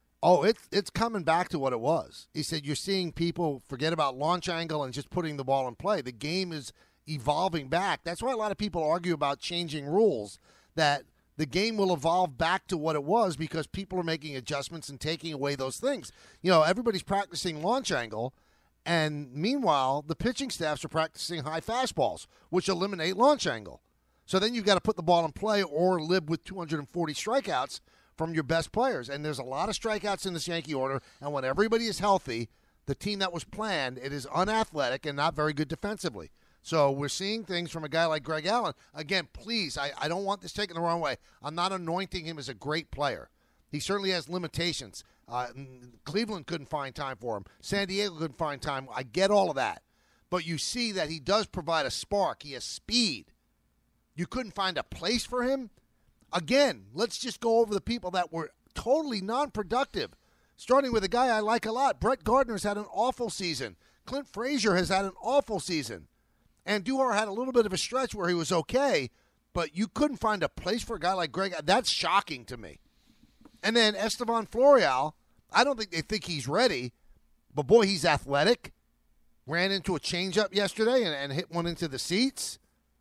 it's coming back to what it was. He said, you're seeing people forget about launch angle and just putting the ball in play. The game is evolving back. That's why a lot of people argue about changing rules, that the game will evolve back to what it was because people are making adjustments and taking away those things. You know, everybody's practicing launch angle, and meanwhile, the pitching staffs are practicing high fastballs, which eliminate launch angle. So then you've got to put the ball in play or live with 240 strikeouts from your best players. And there's a lot of strikeouts in this Yankee order, and when everybody is healthy, the team that was planned, it is unathletic and not very good defensively. So we're seeing things from a guy like Greg Allen. Again, please, I don't want this taken the wrong way. I'm not anointing him as a great player. He certainly has limitations. Cleveland couldn't find time for him. San Diego couldn't find time. I get all of that. But you see that he does provide a spark. He has speed. You couldn't find a place for him? Again, let's just go over the people that were totally non-productive, starting with a guy I like a lot. Brett Gardner's had an awful season. Clint Frazier has had an awful season. And Duhar had a little bit of a stretch where he was okay, but you couldn't find a place for a guy like Greg. That's shocking to me. And then Estevan Florial, I don't think they think he's ready, but boy, he's athletic. Ran into a changeup yesterday and hit one into the seats.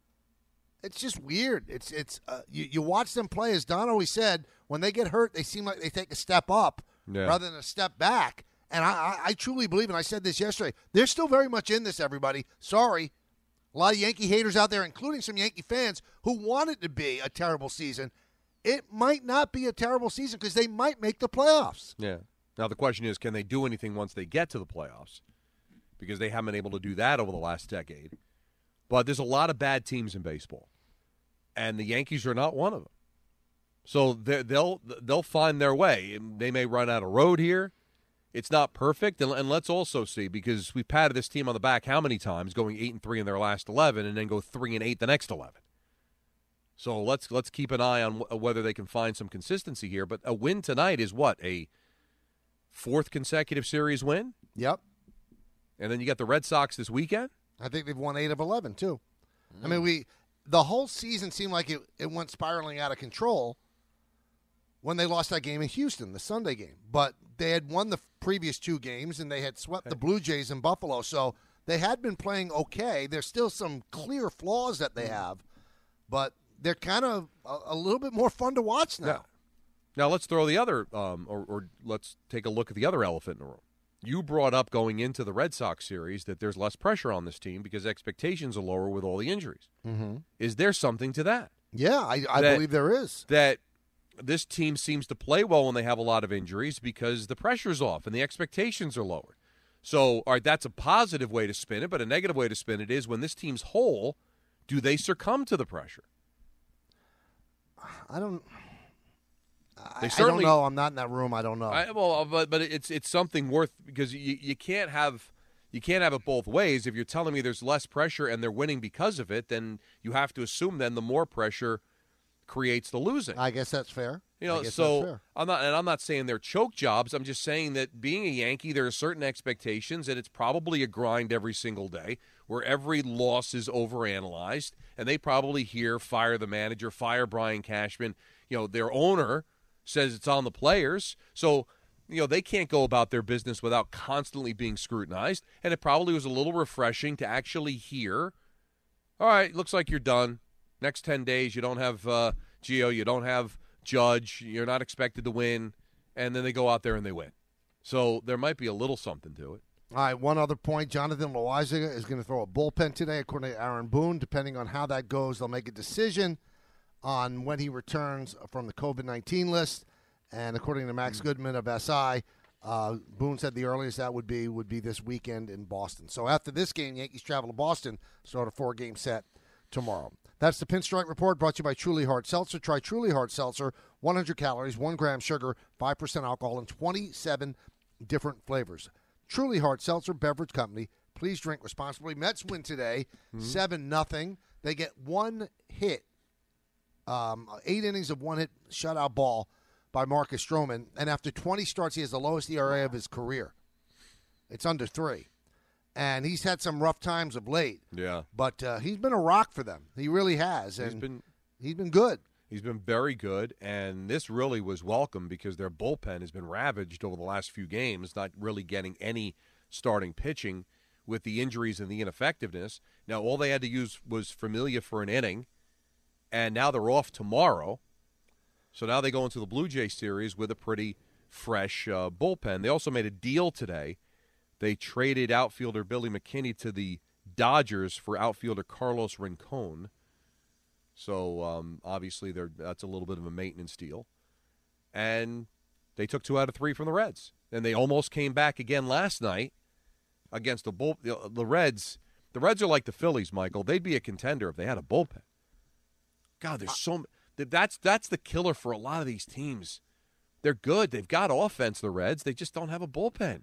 It's just weird. You watch them play, as Don always said, when they get hurt, they seem like they take a step up rather than a step back. And I truly believe, and I said this yesterday, they're still very much in this, everybody. Sorry. A lot of Yankee haters out there, including some Yankee fans, who want it to be a terrible season. It might not be a terrible season because they might make the playoffs. Yeah. Now, the question is, can they do anything once they get to the playoffs? Because they haven't been able to do that over the last decade. But there's a lot of bad teams in baseball, and the Yankees are not one of them. So they'll find their way. They may run out of road here. It's not perfect, and let's also see, because we patted this team on the back how many times, going 8-3 in their last 11, and then go 3-8 the next 11. So let's keep an eye on whether they can find some consistency here. But a win tonight is what, a fourth consecutive series win? Yep. And then you got the Red Sox this weekend. I think they've won 8 of 11 too. I mean, the whole season seemed like it went spiraling out of control when they lost that game in Houston, the Sunday game. But they had won the previous 2 games, and they had swept the Blue Jays in Buffalo. So they had been playing okay. There's still some clear flaws that they have, but they're kind of a little bit more fun to watch now. Yeah. Now let's throw the other, or let's take a look at the other elephant in the room. You brought up going into the Red Sox series that there's less pressure on this team because expectations are lower with all the injuries. Mm-hmm. Is there something to that? Yeah, I believe there is. That this team seems to play well when they have a lot of injuries because the pressure's off and the expectations are lowered. So, all right, that's a positive way to spin it, but a negative way to spin it is when this team's whole, do they succumb to the pressure? I don't certainly, know. I'm not in that room. I don't know. But it's something worth, because you can't have it both ways. If you're telling me there's less pressure and they're winning because of it, then you have to assume then the more pressure creates the losing. I guess that's fair. So I'm not saying they're choke jobs. I'm just saying that being a Yankee, there are certain expectations, and it's probably a grind every single day where every loss is overanalyzed, and they probably hear fire the manager, fire Brian Cashman. Their owner says it's on the players. So, they can't go about their business without constantly being scrutinized. And it probably was a little refreshing to actually hear all right, looks like you're done. Next 10 days, you don't have Gio, you don't have Judge, you're not expected to win, and then they go out there and they win. So there might be a little something to it. All right, one other point. Jonathan Loaizaga is going to throw a bullpen today, according to Aaron Boone. Depending on how that goes, they'll make a decision on when he returns from the COVID-19 list. And according to Max Goodman of SI, Boone said the earliest that would be this weekend in Boston. So after this game, Yankees travel to Boston, start a 4-game set tomorrow. That's the Pinstripe Report, brought to you by Truly Hard Seltzer. Try Truly Hard Seltzer, 100 calories, 1 gram sugar, 5% alcohol, and 27 different flavors. Truly Hard Seltzer Beverage Company. Please drink responsibly. Mets win today, 7-0. They get one hit, 8 innings of one-hit shutout ball by Marcus Stroman. And after 20 starts, he has the lowest ERA of his career. It's under 3. And he's had some rough times of late. Yeah. But he's been a rock for them. He really has. And he's been good. He's been very good, and this really was welcome because their bullpen has been ravaged over the last few games, not really getting any starting pitching with the injuries and the ineffectiveness. Now, all they had to use was Familia for an inning, and now they're off tomorrow. So now they go into the Blue Jay series with a pretty fresh bullpen. They also made a deal today. They traded outfielder Billy McKinney to the Dodgers for outfielder Carlos Rincon. So, obviously, that's a little bit of a maintenance deal. And they took 2 out of 3 from the Reds. And they almost came back again last night against the Reds. The Reds are like the Phillies, Michael. They'd be a contender if they had a bullpen. God, there's that's the killer for a lot of these teams. They're good. They've got offense, the Reds. They just don't have a bullpen.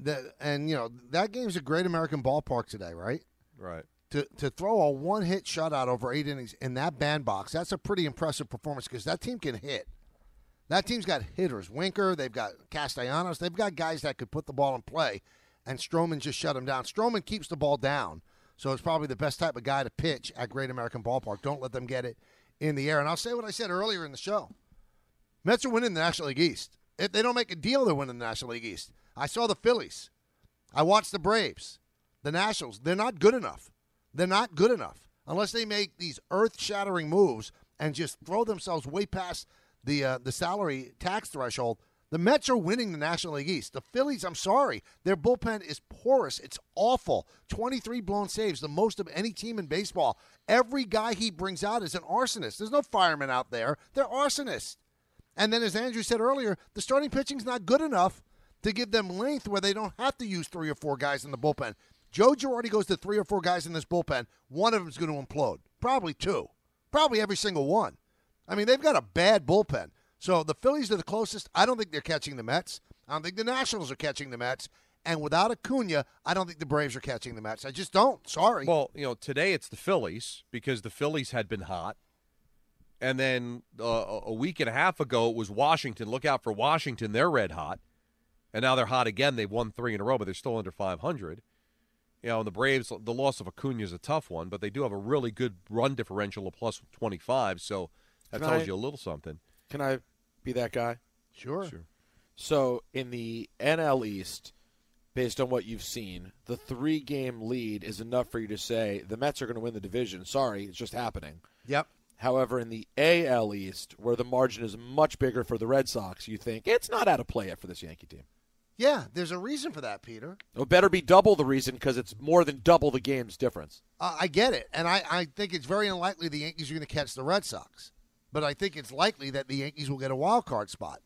That game's a Great American Ballpark today, right? Right. To throw a one-hit shutout over 8 innings in that bandbox, that's a pretty impressive performance because that team can hit. That team's got hitters. Winker, they've got Castellanos. They've got guys that could put the ball in play, and Stroman just shut him down. Stroman keeps the ball down, so it's probably the best type of guy to pitch at Great American Ballpark. Don't let them get it in the air. And I'll say what I said earlier in the show. Mets are winning the National League East. If they don't make a deal, they're winning the National League East. I saw the Phillies. I watched the Braves. The Nationals. They're not good enough. They're not good enough unless they make these earth-shattering moves and just throw themselves way past the salary tax threshold. The Mets are winning the National League East. The Phillies, I'm sorry, their bullpen is porous. It's awful. 23 blown saves, the most of any team in baseball. Every guy he brings out is an arsonist. There's no firemen out there. They're arsonists. And then, as Andrew said earlier, the starting pitching's not good enough to give them length where they don't have to use 3 or 4 guys in the bullpen. Joe Girardi goes to 3 or 4 guys in this bullpen. One of them is going to implode. Probably 2. Probably every single one. I mean, they've got a bad bullpen. So the Phillies are the closest. I don't think they're catching the Mets. I don't think the Nationals are catching the Mets. And without Acuna, I don't think the Braves are catching the Mets. I just don't. Sorry. Well, today it's the Phillies because the Phillies had been hot. And then a week and a half ago, it was Washington. Look out for Washington. They're red hot. And now they're hot again. They've won 3 in a row, but they're still under 500. And the Braves, the loss of Acuna is a tough one, but they do have a really good run differential of plus 25, so that tells you a little something. Can I be that guy? Sure. So in the NL East, based on what you've seen, the 3-game lead is enough for you to say the Mets are going to win the division. Sorry, it's just happening. Yep. However, in the AL East, where the margin is much bigger for the Red Sox, you think it's not out of play yet for this Yankee team. Yeah, there's a reason for that, Peter. It better be double the reason because it's more than double the game's difference. I get it, and I think it's very unlikely the Yankees are going to catch the Red Sox. But I think it's likely that the Yankees will get a wild card spot.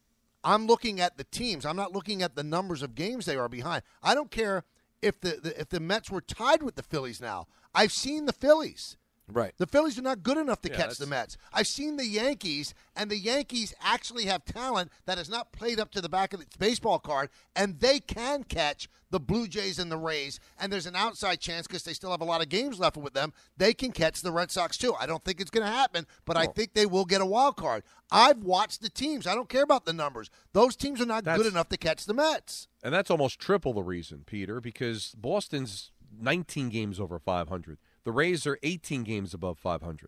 I'm looking at the teams. I'm not looking at the numbers of games they are behind. I don't care if the Mets were tied with the Phillies now. I've seen the Phillies. Right. The Phillies are not good enough to catch the Mets. I've seen the Yankees, and the Yankees actually have talent that has not played up to the back of its baseball card, and they can catch the Blue Jays and the Rays, and there's an outside chance because they still have a lot of games left with them. They can catch the Red Sox, too. I don't think it's going to happen, but I think they will get a wild card. I've watched the teams. I don't care about the numbers. Those teams are not good enough to catch the Mets. And that's almost triple the reason, Peter, because Boston's 19 games over 500. The Rays are 18 games above 500.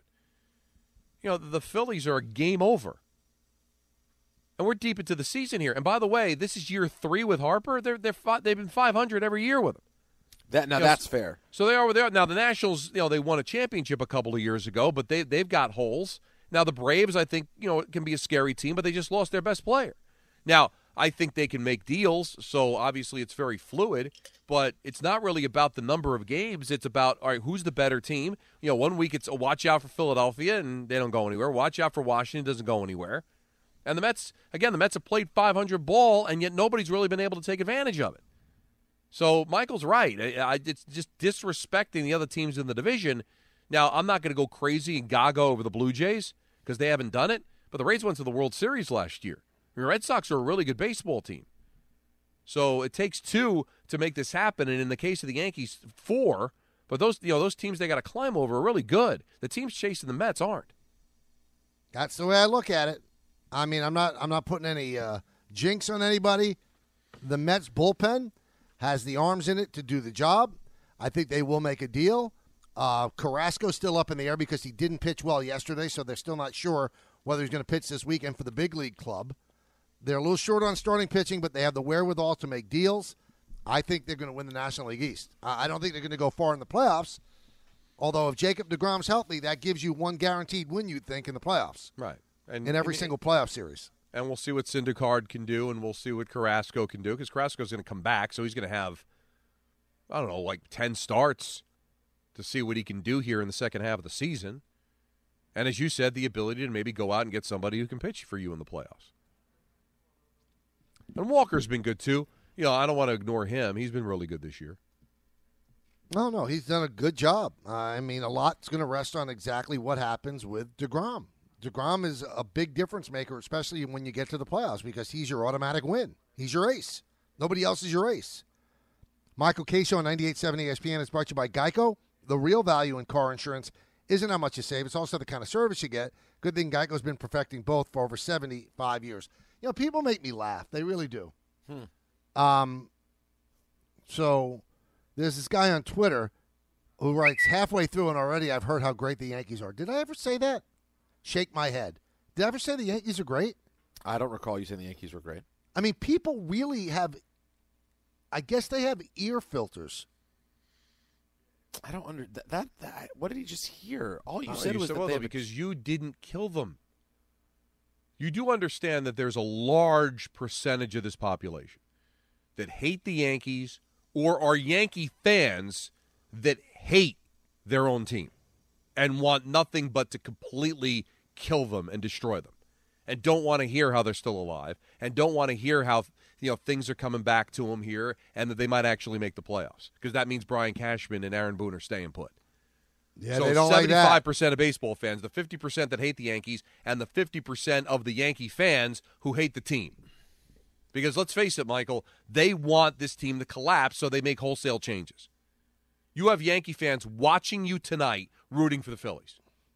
The Phillies are a game over. And we're deep into the season here. And by the way, this is year 3 with Harper. They've been 500 every year with him. That's fair. So they are where they are. Now, the Nationals, they won a championship a couple of years ago, but they've got holes. Now, the Braves, I think, can be a scary team, but they just lost their best player. Now, I think they can make deals, so obviously it's very fluid, but it's not really about the number of games. It's about, all right, who's the better team? 1 week it's watch out for Philadelphia, and they don't go anywhere. Watch out for Washington, doesn't go anywhere. And the Mets have played .500 ball, and yet nobody's really been able to take advantage of it. So Michael's right. It's just disrespecting the other teams in the division. Now, I'm not going to go crazy and gaga over the Blue Jays because they haven't done it, but the Rays went to the World Series last year. The Red Sox are a really good baseball team. So it takes two to make this happen, and in the case of the Yankees, four. But those teams they got to climb over are really good. The teams chasing the Mets aren't. That's the way I look at it. I mean, I'm not putting any jinx on anybody. The Mets bullpen has the arms in it to do the job. I think they will make a deal. Carrasco's still up in the air because he didn't pitch well yesterday, so they're still not sure whether he's going to pitch this weekend for the big league club. They're a little short on starting pitching, but they have the wherewithal to make deals. I think they're going to win the National League East. I don't think they're going to go far in the playoffs, although if Jacob deGrom's healthy, that gives you one guaranteed win, you'd think, in the playoffs. Right. And in every single playoff series. And we'll see what Syndergaard can do, and we'll see what Carrasco can do, because Carrasco's going to come back, so he's going to have, 10 starts to see what he can do here in the second half of the season. And as you said, the ability to maybe go out and get somebody who can pitch for you in the playoffs. And Walker's been good, too. I don't want to ignore him. He's been really good this year. No, he's done a good job. A lot's going to rest on exactly what happens with DeGrom. DeGrom is a big difference maker, especially when you get to the playoffs, because he's your automatic win. He's your ace. Nobody else is your ace. Michael K. Show on 98.7 ESPN is brought to you by Geico. The real value in car insurance isn't how much you save. It's also the kind of service you get. Good thing Geico's been perfecting both for over 75 years. People make me laugh. They really do. So there's this guy on Twitter who writes, halfway through and already I've heard how great the Yankees are. Did I ever say that? Shake my head. Did I ever say the Yankees are great? I don't recall you saying the Yankees were great. People really have, I guess they have ear filters. I don't that. What did he just hear? All you said was because you didn't kill them. You do understand that there's a large percentage of this population that hate the Yankees or are Yankee fans that hate their own team and want nothing but to completely kill them and destroy them, and don't want to hear how they're still alive, and don't want to hear how things are coming back to them here, and that they might actually make the playoffs, because that means Brian Cashman and Aaron Boone are staying put. Yeah, so they don't 75% like that. of baseball fans, the 50% that hate the Yankees, and the 50% of the Yankee fans who hate the team. Because let's face it, Michael, they want this team to collapse, so they make wholesale changes. You have Yankee fans watching you tonight rooting for the Phillies.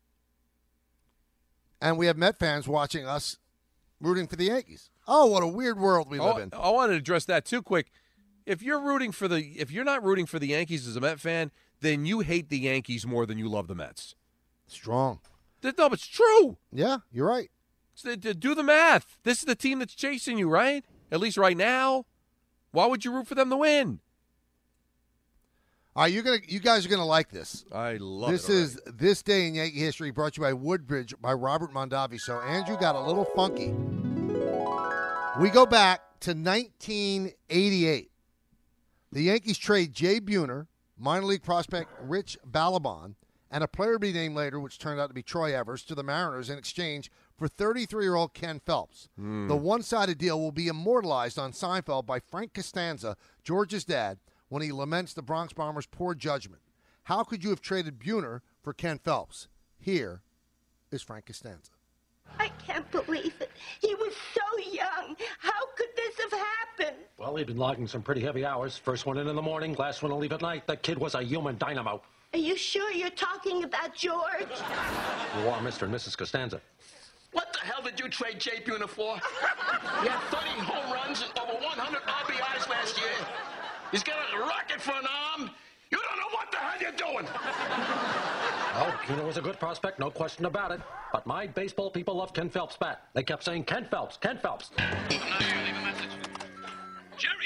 And we have Met fans watching us rooting for the Yankees. Oh, what a weird world we live in. I wanted to address that too quick. If you're not rooting for the Yankees as a Met fan, then you hate the Yankees more than you love the Mets. Strong. No, but it's true. Yeah, you're right. Do the math. This is the team that's chasing you, right? At least right now. Why would you root for them to win? All right, you guys are gonna like this. I love this. This is This Day in Yankee History, brought to you by Woodbridge by Robert Mondavi. So Andrew got a little funky. We go back to 1988. The Yankees trade Jay Buhner, minor league prospect Rich Balaban, and a player to be named later, which turned out to be Troy Evers, to the Mariners in exchange for 33-year-old Ken Phelps. The one-sided deal will be immortalized on Seinfeld by Frank Costanza, George's dad, when he laments the Bronx Bombers' poor judgment. How could you have traded Buhner for Ken Phelps? Here is Frank Costanza. I can't believe it. He was so young. How could this have happened? Well, he'd been logging some pretty heavy hours. First one in the morning, last one to leave at night. That kid was a human dynamo. Are you sure you're talking about George? You are Mr. and Mrs. Costanza. What the hell did you trade Jay Buhner for? He had 30 home runs and over 100 RBIs last year. He's got a rocket for an arm. You don't know what the hell you're doing. Oh, Buhner was a good prospect, no question about it. But my baseball people loved Ken Phelps' bat. They kept saying, Ken Phelps, Ken Phelps. Jerry, it's Frank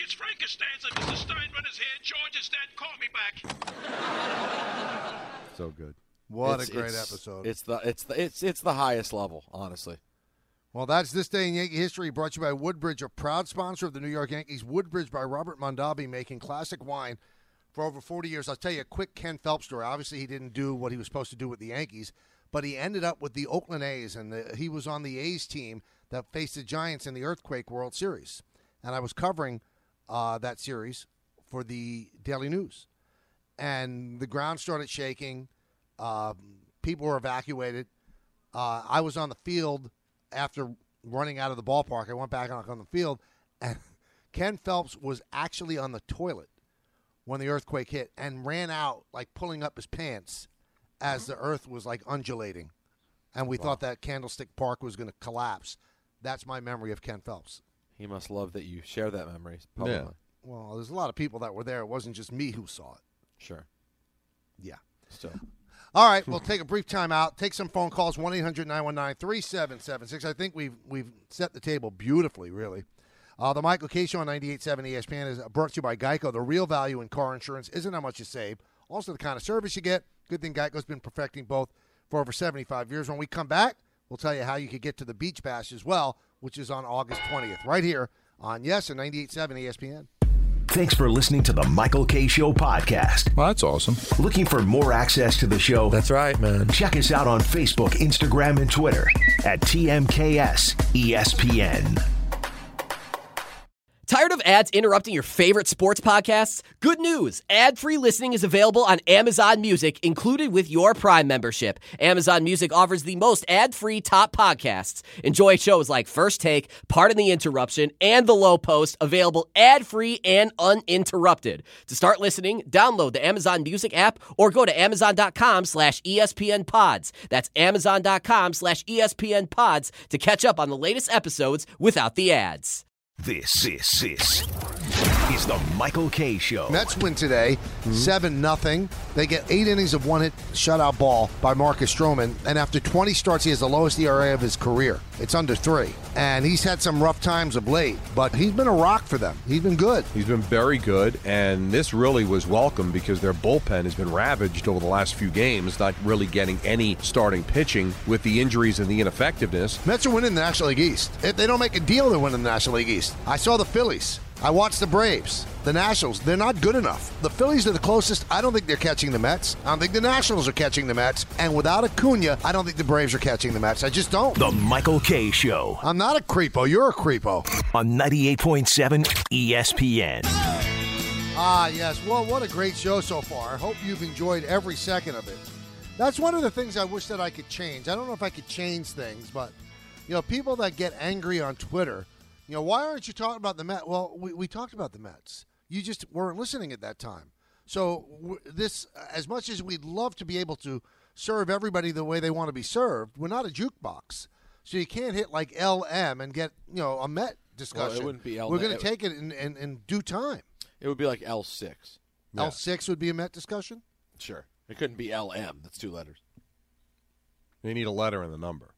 stands and Mr. Steinbrenner's here. George is dead. Call me back. So good. What a great episode. It's the highest level, honestly. Well, that's This Day in Yankee History, brought to you by Woodbridge, a proud sponsor of the New York Yankees. Woodbridge by Robert Mondavi, making classic wine for over 40 years. I'll tell you a quick Ken Phelps story. Obviously, he didn't do what he was supposed to do with the Yankees, but he ended up with the Oakland A's, and he was on the A's team that faced the Giants in the Earthquake World Series. And I was covering that series for the Daily News. And the ground started shaking. People were evacuated. I was on the field after running out of the ballpark. I went back on the field, and Ken Phelps was actually on the toilet when the earthquake hit and ran out, like pulling up his pants as the earth was like undulating. And we thought that Candlestick Park was going to collapse. That's my memory of Ken Phelps. He must love that you share that memory publicly. Yeah. Well, there's a lot of people that were there. It wasn't just me who saw it. Sure. Yeah. Still. All right, we'll take a brief time out. Take some phone calls, 1-800-919-3776. I think we've set the table beautifully, really. The Michael K. Show on 98.7 ESPN is brought to you by Geico. The real value in car insurance isn't how much you save, also the kind of service you get. Good thing Geico's been perfecting both for over 75 years. When we come back, we'll tell you how you could get to the Beach Bash as well, which is on August 20th, right here on, yes, and 98.7 ESPN. Thanks for listening to the Michael K. Show podcast. Well, that's awesome. Looking for more access to the show? That's right, man. Check us out on Facebook, Instagram, and Twitter at TMKS ESPN. Tired of ads interrupting your favorite sports podcasts? Good news! Ad-free listening is available on Amazon Music, included with your Prime membership. Amazon Music offers the most ad-free top podcasts. Enjoy shows like First Take, Pardon the Interruption, and The Low Post, available ad-free and uninterrupted. To start listening, download the Amazon Music app or go to Amazon.com/ESPN Pods. That's Amazon.com/ESPN Pods to catch up on the latest episodes without the ads. This is the Michael K. Show. Mets win today, 7-0. They get 8 innings of one-hit shutout ball by Marcus Stroman, and after 20 starts, he has the lowest ERA of his career. It's under 3, and he's had some rough times of late, but he's been a rock for them. He's been good. He's been very good, and this really was welcome because their bullpen has been ravaged over the last few games, not really getting any starting pitching with the injuries and the ineffectiveness. Mets are winning the National League East. If they don't make a deal, they're winning the National League East. I saw the Phillies. I watched the Braves. The Nationals, they're not good enough. The Phillies are the closest. I don't think they're catching the Mets. I don't think the Nationals are catching the Mets. And without Acuna, I don't think the Braves are catching the Mets. I just don't. The Michael K. Show. I'm not a creepo. You're a creepo. On 98.7 ESPN. Ah, yes. Well, what a great show so far. I hope you've enjoyed every second of it. That's one of the things I wish that I could change. I don't know if I could change things, but, people that get angry on Twitter, why aren't you talking about the Mets? Well, we talked about the Mets. You just weren't listening at that time. So this, as much as we'd love to be able to serve everybody the way they want to be served, we're not a jukebox. So you can't hit like LM and get, a Met discussion. Well, it wouldn't be LM. We're going to take it in due time. It would be like L6. Yeah. L6 would be a Met discussion? Sure. It couldn't be LM. That's 2 letters. They need a letter and a number.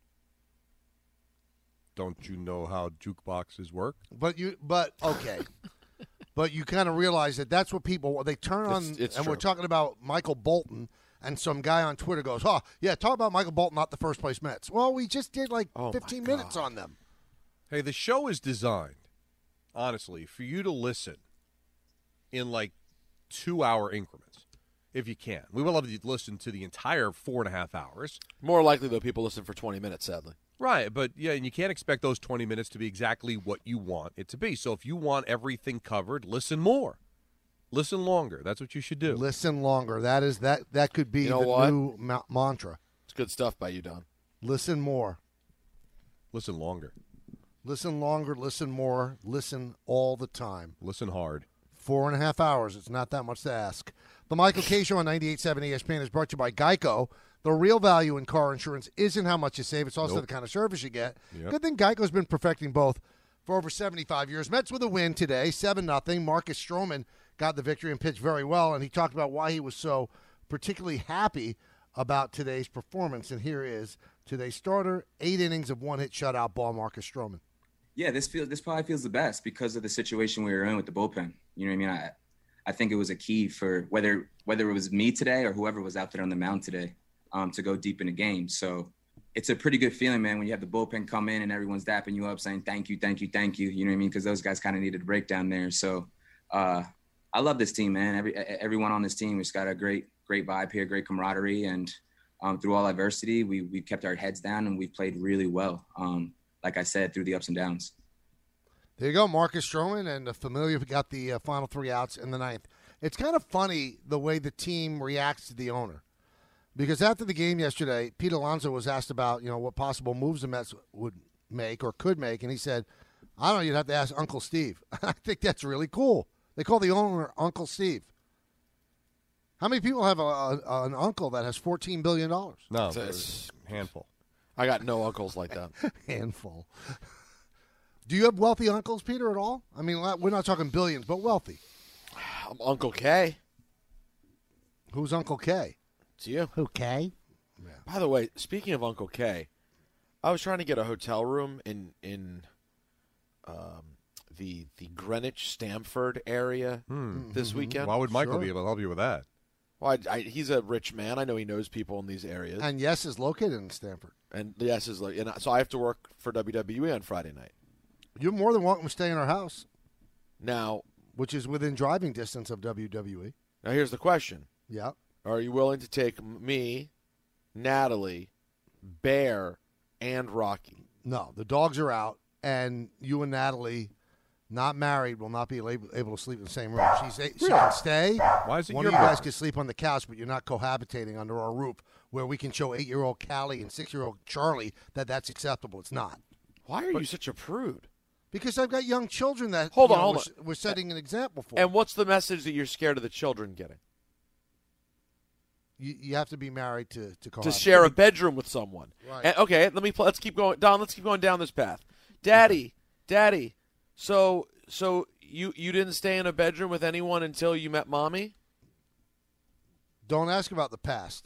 Don't you know how jukeboxes work? But okay. But you kind of realize that's what people, they turn on, it's and true. We're talking about Michael Bolton, and some guy on Twitter goes, oh, yeah, talk about Michael Bolton, not the first place Mets. Well, we just did 15 minutes on them. Hey, the show is designed, honestly, for you to listen in 2-hour increments, if you can. We would love to listen to the entire 4.5 hours. More likely, though, people listen for 20 minutes, sadly. Right, but yeah, and you can't expect those 20 minutes to be exactly what you want it to be. So if you want everything covered, listen more. Listen longer. That's what you should do. Listen longer. That could be new mantra. It's good stuff by you, Don. Listen more. Listen longer. Listen longer, listen more, listen all the time. Listen hard. 4.5 hours. It's not that much to ask. The Michael K. Show on 98.7 ESPN is brought to you by Geico. The real value in car insurance isn't how much you save. It's also the kind of service you get. Yep. Good thing Geico's been perfecting both for over 75 years. Mets with a win today, 7-0. Marcus Stroman got the victory and pitched very well, and he talked about why he was so particularly happy about today's performance. And here is today's starter, 8 innings of one-hit shutout ball, Marcus Stroman. Yeah, this probably feels the best because of the situation we were in with the bullpen. You know what I mean? I think it was a key for whether it was me today or whoever was out there on the mound today to go deep in the game. So it's a pretty good feeling, man, when you have the bullpen come in and everyone's dapping you up saying thank you, thank you, thank you. You know what I mean? Because those guys kind of needed a break down there. So I love this team, man. Everyone on this team has got a great vibe here, great camaraderie. And through all adversity, we kept our heads down and we've played really well. Like I said, through the ups and downs. There you go, Marcus Stroman and the Familia got the final 3 outs in the 9th. It's kind of funny the way the team reacts to the owner. Because after the game yesterday, Pete Alonso was asked about, what possible moves the Mets would make or could make, and he said, I don't know, you'd have to ask Uncle Steve. I think that's really cool. They call the owner Uncle Steve. How many people have an uncle that has $14 billion? No, it's a handful. I got no uncles like that. Handful. Do you have wealthy uncles, Peter, at all? I mean, we're not talking billions, but wealthy. I'm Uncle K. Who's Uncle K? It's you. Who, K? Yeah. By the way, speaking of Uncle K, I was trying to get a hotel room in the Greenwich Stamford area this weekend. Why would Michael be able to help you with that? Well, he's a rich man. I know he knows people in these areas. And Yes is located in Stamford. And Yes is so I have to work for WWE on Friday night. You're more than welcome to stay in our house. Now, which is within driving distance of WWE. Now, here's the question. Yeah. Are you willing to take me, Natalie, Bear, and Rocky? No, the dogs are out, and you and Natalie, not married, will not be able to sleep in the same room. She can stay. Why is it one your of you guys preference? can sleep on the couch, but you're not cohabitating under our roof, where we can show 8-year-old Callie and 6-year-old Charlie that's acceptable. It's not. Why are you such a prude? Because I've got young children that hold on. We're setting an example for. And what's the message that you're scared of the children getting? You have to be married to share a bedroom with someone. Right. And, okay, let's keep going. Don, let's keep going down this path. Daddy. So you didn't stay in a bedroom with anyone until you met Mommy? Don't ask about the past.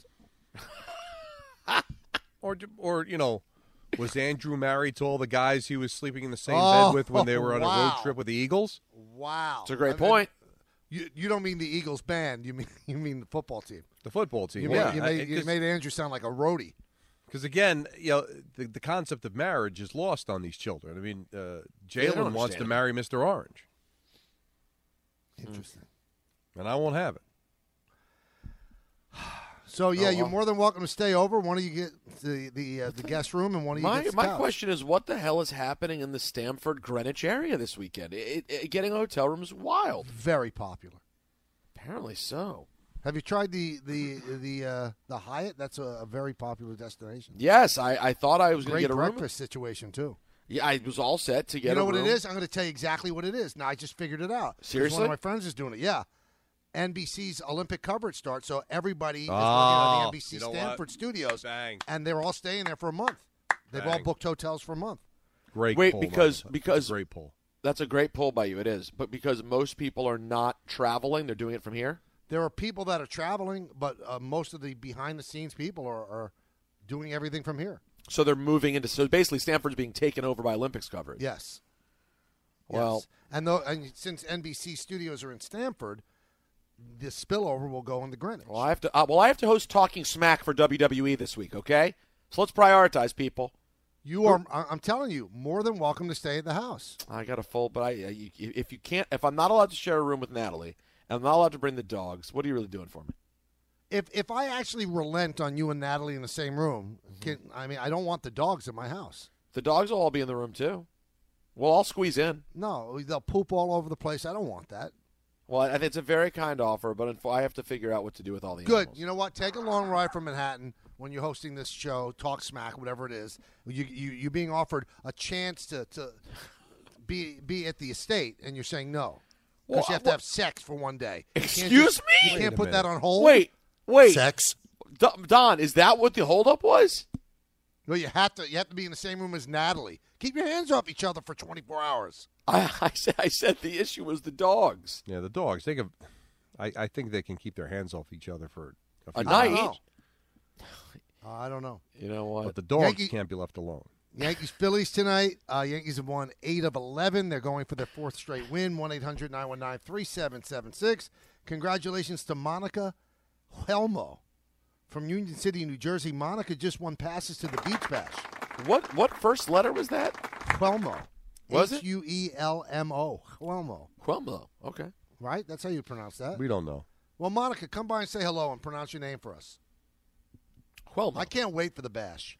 Or was Andrew married to all the guys he was sleeping in the same bed with when they were on a road trip with the Eagles? Wow, it's a great point. You don't mean the Eagles band. You mean the football team. The football team. You made Andrew sound like a roadie. Because again, the concept of marriage is lost on these children. I mean, Jalen wants to marry Mr. Orange. Interesting. And I won't have it. So you're more than welcome to stay over. One of you get the guest room, and one of you gets the My couch. question is, what the hell is happening in the Stamford Greenwich area this weekend? Getting a hotel room is wild. Very popular. Apparently so. Have you tried the Hyatt? That's a very popular destination. Yes, I thought I was going to get a room. Great breakfast situation too. Yeah, I was all set to get. You know a what room. it is? I'm going to tell you exactly what it is. Now I just figured it out. Seriously? One of my friends is doing it. Yeah. NBC's Olympic coverage starts, so everybody is working on the NBC Stanford studios, and they're all staying there for a month. They've all booked hotels for a month. Great pull, because great pull. That's a great pull by you. It is, but because most people are not traveling, they're doing it from here. There are people that are traveling, but most of the behind-the-scenes people are doing everything from here. So they're moving into. So basically, Stanford's being taken over by Olympics coverage. Yes. Well, yes. And since NBC studios are in Stanford, the spillover will go into Greenwich. Well, I have to host Talking Smack for WWE this week. Okay, so let's prioritize people. You are. I'm telling you, more than welcome to stay at the house. I got a full, but if I'm not allowed to share a room with Natalie, and I'm not allowed to bring the dogs, what are you really doing for me? If I actually relent on you and Natalie in the same room, I don't want the dogs in my house. The dogs will all be in the room too. We'll all squeeze in. No, they'll poop all over the place. I don't want that. Well, I think it's a very kind offer, but I have to figure out what to do with all the Good. animals. You know what? Take a long ride from Manhattan when you're hosting this show, Talk Smack, whatever it is. You being offered a chance to be at the estate, and you're saying no. Because you have to have sex for one day. Excuse me? You can't put that on hold? Wait. Sex? Don, is that what the holdup was? No, you have to be in the same room as Natalie. Keep your hands off each other for 24 hours. I said the issue was the dogs. Yeah, the dogs. I think they can keep their hands off each other for a night. I don't know. You know what? But the dogs can't be left alone. Yankees-Phillies tonight. Yankees have won 8 of 11. They're going for their 4th straight win, 1-800-919-3776. Congratulations to Monica Huelmo from Union City, New Jersey. Monica just won passes to the Beach Bash. What first letter was that? Huelmo. Was it? Huelmo. Huelmo. Huelmo. Okay. Right? That's how you pronounce that. We don't know. Well, Monica, come by and say hello and pronounce your name for us. Huelmo. I can't wait for the bash.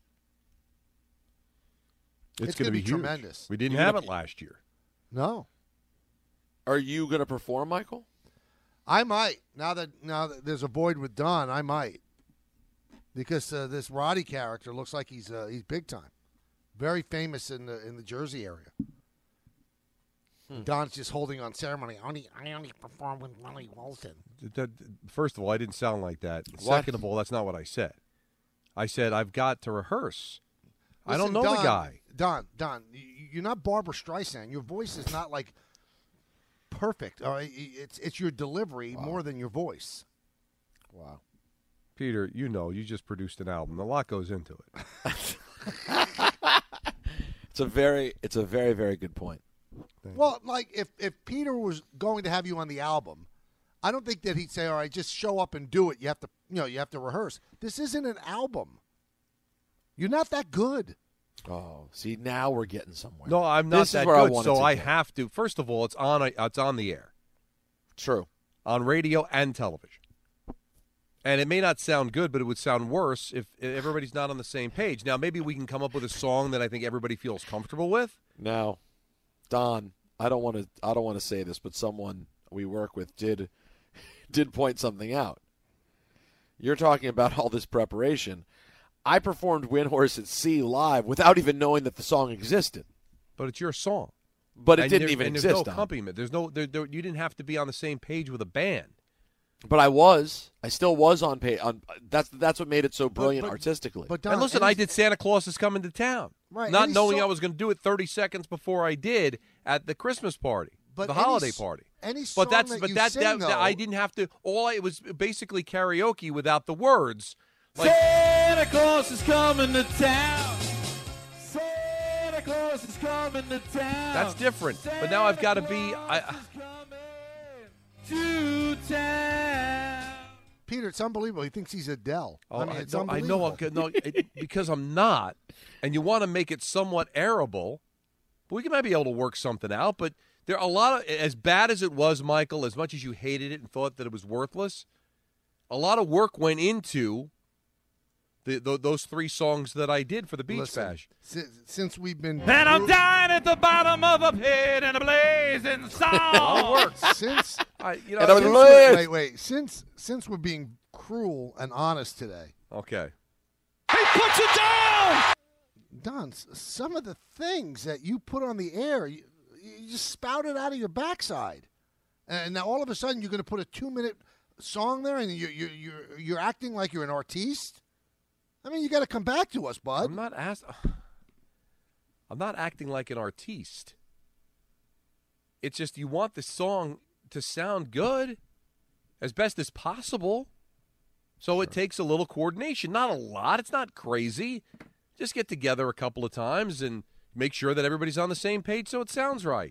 It's going to be huge. tremendous. We didn't have it last year. No. Are you going to perform, Michael? I might. Now that there's a void with Don, I might. Because this Roddy character looks like he's big time. Very famous in the Jersey area. Don's just holding on ceremony. I only perform with Willie Walton. First of all, I didn't sound like that. What? Second of all, that's not what I said. I said I've got to rehearse. I don't know Don, the guy. Don, you're not Barbara Streisand. Your voice is not like perfect. All right? It's your delivery more than your voice. Wow. Peter, you just produced an album. A lot goes into it. It's a very, very good point. Well, like if Peter was going to have you on the album, I don't think that he'd say, "All right, just show up and do it." You have to rehearse. This isn't an album. You're not that good. Oh, see, now we're getting somewhere. No, I'm not This is that where I good, wanted so to I get. have to. First of all, it's on the air. True. On radio and television. And it may not sound good, but it would sound worse if everybody's not on the same page. Now, maybe we can come up with a song that I think everybody feels comfortable with. Now, Don, I don't want to say this, but someone we work with did point something out. You're talking about all this preparation. I performed Windhorse at Sea live without even knowing that the song existed. But it's your song. But it And didn't there- even and exist. There's no Don. accompaniment. You didn't have to be on the same page with a band. But I was. I still was on page. That's what made it so brilliant artistically. But Don, And listen, I did Santa Claus is Coming to Town. Right, Not any knowing song- I was going to do it 30 seconds before I did at the Christmas party, But the any holiday s- party. any but song that's that but you that, sing, that, though- I didn't have to. It was basically karaoke without the words. Like, Santa Claus is coming to town. Santa Claus is coming to town. that's different. But now I've got to be. To town. Peter, it's unbelievable. He thinks he's Adele. Oh, I mean, it's I know, unbelievable. because I'm not, and you want to make it somewhat airable. We might be able to work something out, but there are a lot of, as bad as it was, Michael, as much as you hated it and thought that it was worthless, a lot of work went into those 3 songs that I did for the Beach Listen, Bash. Since we've been And I'm dying at the bottom of a pit in a blazing song. since since we're being cruel and honest today. Okay. He puts it down. Don, some of the things that you put on the air, you just spout it out of your backside, and now all of a sudden you're going to put a 2-minute song there, and you're acting like you're an artiste. I mean, you got to come back to us, bud. I'm not acting like an artiste. It's just you want the song to sound good as best as possible. So it takes a little coordination. Not a lot. It's not crazy. Just get together a couple of times and make sure that everybody's on the same page so it sounds right.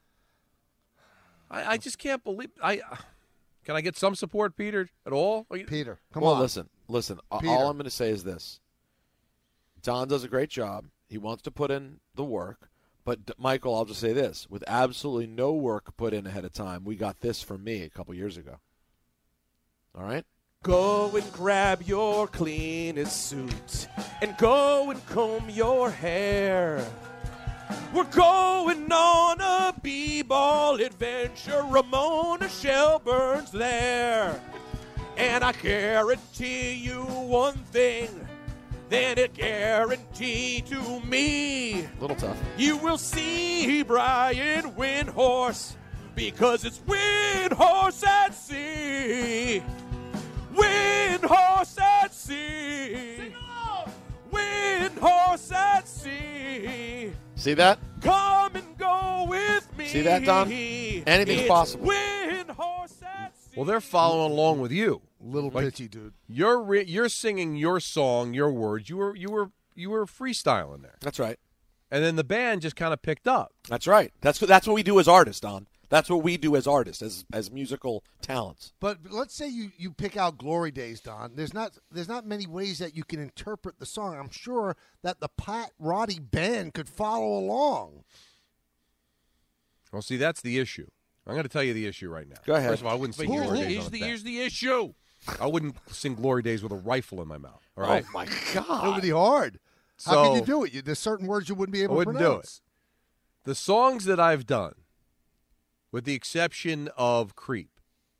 I just can't believe Can I get some support, Peter, at all? Peter, come well, on. listen. Peter. All I'm going to say is this. Don does a great job. He wants to put in the work. But, Michael, I'll just say this. With absolutely no work put in ahead of time, we got this from me a couple years ago. All right? Go and grab your cleanest suit and go and comb your hair. We're going on a b-ball adventure. Ramona Shelburne's there. And I guarantee you one thing, then it guarantee to me. Little tough. You will see Brian Windhorse because it's Windhorse at Sea. Windhorse at Sea. Windhorse at Sea. See that? Come and go with me. See that, Don? Anything's possible. Windhorse at Sea. Well, they're following along with you. Little pitchy, dude. You're singing your song, your words. You were freestyling there. That's right. And then the band just kind of picked up. That's right. That's what we do as artists, Don. That's what we do as artists, as musical talents. But let's say you pick out Glory Days, Don. There's not many ways that you can interpret the song. I'm sure that the Pat Roddy band could follow along. Well, see, that's the issue. I'm going to tell you the issue right now. Go ahead. First of all, I wouldn't sing Glory Days on a Here's the issue. I wouldn't sing Glory Days with a rifle in my mouth. All right? Oh, my God. It would be hard. So, how can you do it? There's certain words you wouldn't be able to pronounce. I wouldn't do it. The songs that I've done, with the exception of Creep,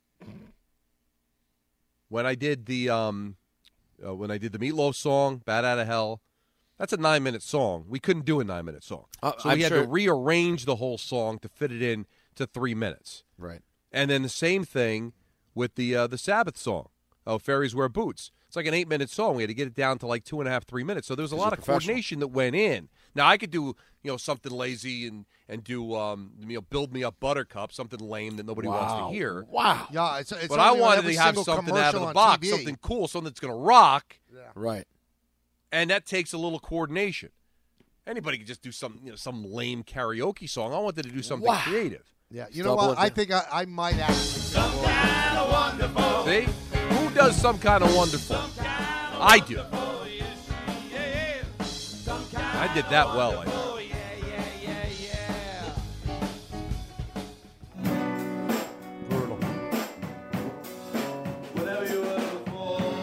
when I did the Meatloaf song, Bat Out of Hell, that's a 9-minute song. We couldn't do a 9-minute song. So we had to rearrange the whole song to fit it in to 3 minutes. Right. And then the same thing with the Sabbath song, "Oh, Fairies Wear Boots." It's like an 8-minute song. We had to get it down to like 2.5, 3 minutes. So there was a lot of coordination that went in. Now I could do something lazy and do "Build Me Up Buttercup," something lame that nobody wants to hear. Wow. Yeah, it's but I wanted to have something out of the box, TV. something cool, something that's going to rock. Yeah. Right. And that takes a little coordination. Anybody can just do some lame karaoke song. I wanted to do something creative. Yeah, you know what? I think I might actually. Some kind of wonderful. See? Who does Some Kind of Wonderful? I do. I did that well, I think. Brutal. Whatever you were before,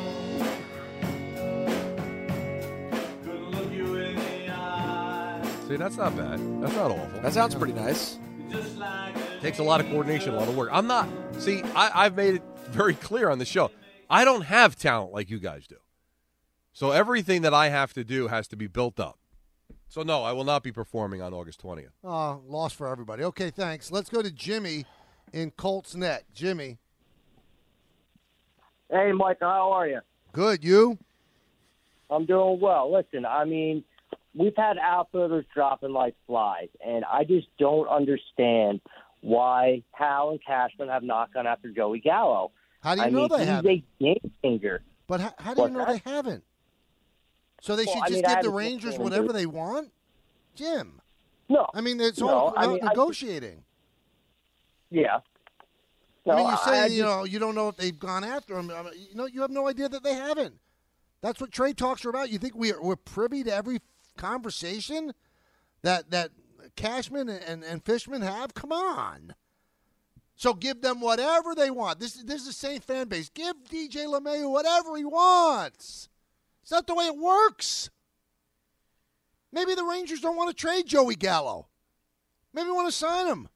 couldn't look you in the eye. See, that's not bad. That's not awful. That sounds pretty nice. Just like Takes a lot of coordination, a lot of work. I'm not. See, I've made it very clear on the show. I don't have talent like you guys do. So everything that I have to do has to be built up. So, no, I will not be performing on August 20th. Oh, loss for everybody. Okay, thanks. Let's go to Jimmy in Colts Neck. Jimmy. Hey, Michael, how are you? Good. You? I'm doing well. Listen, I mean, we've had outfielders dropping like flies, and I just don't understand why Hal and Cashman have not gone after Joey Gallo. How do you know they haven't? He's a game changer. But how do you know they haven't? So they should just give the Rangers whatever they want? Jim. No. I mean, it's all about negotiating. Yeah. I mean, you say, you don't know if they've gone after him. You have no idea that they haven't. That's what trade talks are about. You think we're privy to every conversation that Cashman and Fishman have? Come on. So give them whatever they want. This is the same fan base. Give DJ LeMahieu whatever he wants. It's not the way it works. Maybe the Rangers don't want to trade Joey Gallo. Maybe want to sign him.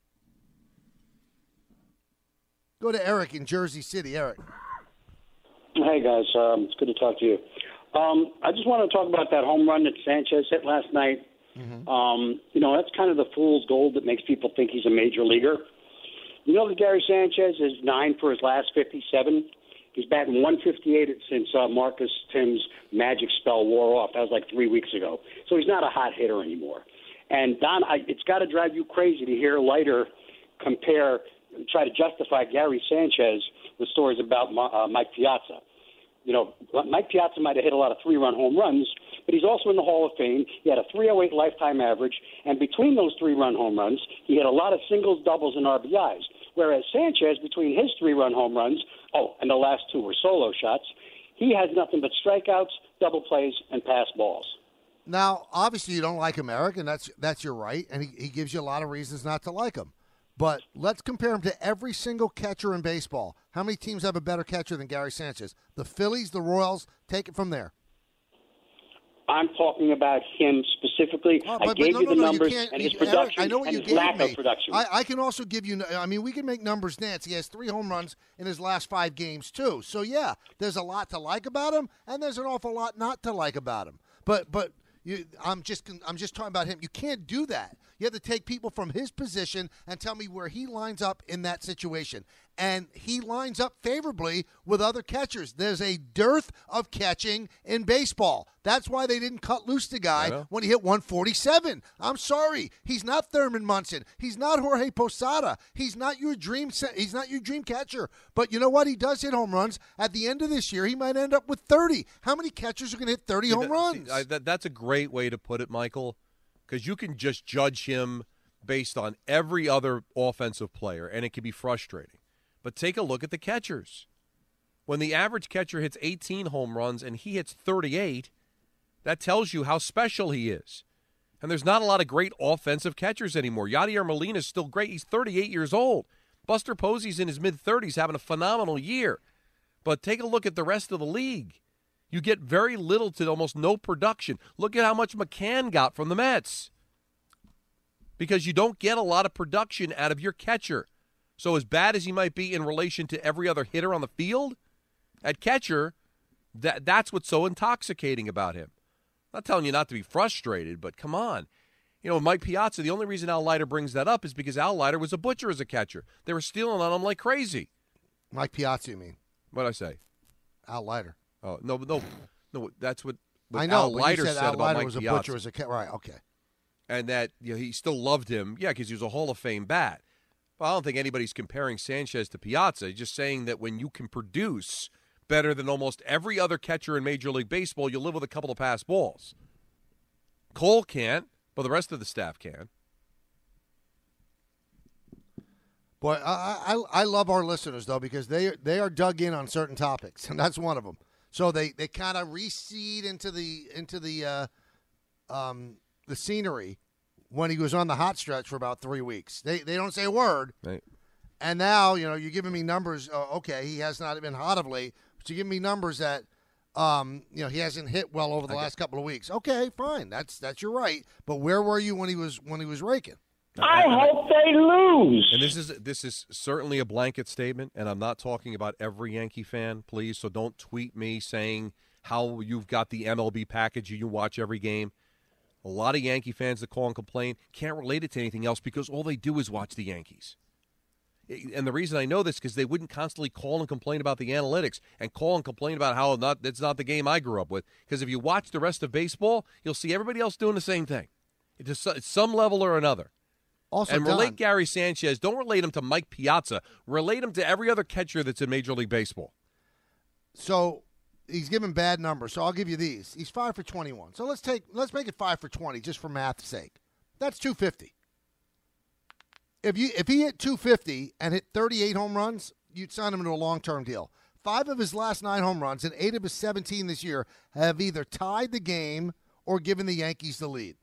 Go to Eric in Jersey City. Eric. Hey, guys. It's good to talk to you. I just want to talk about that home run that Sanchez hit last night. Mm-hmm. That's kind of the fool's gold that makes people think he's a major leaguer. You know that Gary Sanchez is 9 for his last 57? He's batting 158 since Marcus Tim's magic spell wore off. That was like 3 weeks ago. So he's not a hot hitter anymore. And, Don, it's got to drive you crazy to hear Leiter try to justify Gary Sanchez with stories about Mike Piazza. Mike Piazza might have hit a lot of 3-run home runs, but he's also in the Hall of Fame. He had a 308 lifetime average, and between those 3-run home runs, he had a lot of singles, doubles, and RBIs. Whereas Sanchez, between his 3-run home runs, and the last 2 were solo shots, he has nothing but strikeouts, double plays, and pass balls. Now, obviously you don't like him, Eric, and that's your right, and he gives you a lot of reasons not to like him. But let's compare him to every single catcher in baseball. How many teams have a better catcher than Gary Sanchez? The Phillies, the Royals, take it from there. I'm talking about him specifically. I gave you the numbers and his production, Eric, I know what and you his gave lack me. of production. I can also give you, we can make numbers dance. He has 3 home runs in his last 5 games, too. So, yeah, there's a lot to like about him, and there's an awful lot not to like about him. But I'm just talking about him. You can't do that. You have to take people from his position and tell me where he lines up in that situation. And he lines up favorably with other catchers. There's a dearth of catching in baseball. That's why they didn't cut loose the guy when he hit 147. I'm sorry. He's not Thurman Munson. He's not Jorge Posada. He's not your dream catcher. But you know what? He does hit home runs. At the end of this year, he might end up with 30. How many catchers are going to hit 30 home runs? That's a great way to put it, Michael. because you can just judge him based on every other offensive player, and it can be frustrating. But take a look at the catchers. When the average catcher hits 18 home runs and he hits 38, that tells you how special he is. And there's not a lot of great offensive catchers anymore. Yadier Molina is still great. He's 38 years old. Buster Posey's in his mid-30s having a phenomenal year. But take a look at the rest of the league. You get very little to almost no production. Look at how much McCann got from the Mets. Because you don't get a lot of production out of your catcher. So as bad as he might be in relation to every other hitter on the field, at catcher, that's what's so intoxicating about him. I'm not telling you not to be frustrated, but come on. You know, Mike Piazza, the only reason Al Leiter brings that up is because Al Leiter was a butcher as a catcher. They were stealing on him like crazy. Mike Piazza, you mean? What'd I say? Al Leiter. Oh, no, that's what I know, Al Leiter said said Al about Leiter Mike was a Piazza. butcher as a catcher. Right, okay. And that he still loved him, because he was a Hall of Fame bat. Well, I don't think anybody's comparing Sanchez to Piazza. He's just saying that when you can produce better than almost every other catcher in Major League Baseball, you'll live with a couple of pass balls. Cole can't, but the rest of the staff can. Boy, I love our listeners, though, because they are dug in on certain topics, and that's one of them. So they kind of reseed into the scenery when he was on the hot stretch for about 3 weeks. They don't say a word. Right. And now, you're giving me numbers. Okay, he has not been hot of late, but you're giving me numbers that, he hasn't hit well over the last couple of weeks. Okay, fine. That's your right. But where were you when he was raking? I hope they lose. And this is certainly a blanket statement, and I'm not talking about every Yankee fan, please. So don't tweet me saying how you've got the MLB package and you watch every game. A lot of Yankee fans that call and complain can't relate it to anything else because all they do is watch the Yankees. And the reason I know this is because they wouldn't constantly call and complain about the analytics and call and complain about how it's not the game I grew up with. Because if you watch the rest of baseball, you'll see everybody else doing the same thing. It's some level or another. Also, and relate Gary Sanchez. Don't relate him to Mike Piazza. Relate him to every other catcher that's in Major League Baseball. So he's given bad numbers. So I'll give you these. He's 5 for 21. So let's make it 5 for 20 just for math's sake. That's 250. If he hit 250 and hit 38 home runs, you'd sign him to a long-term deal. 5 of his last 9 home runs and 8 of his 17 this year have either tied the game or given the Yankees the lead.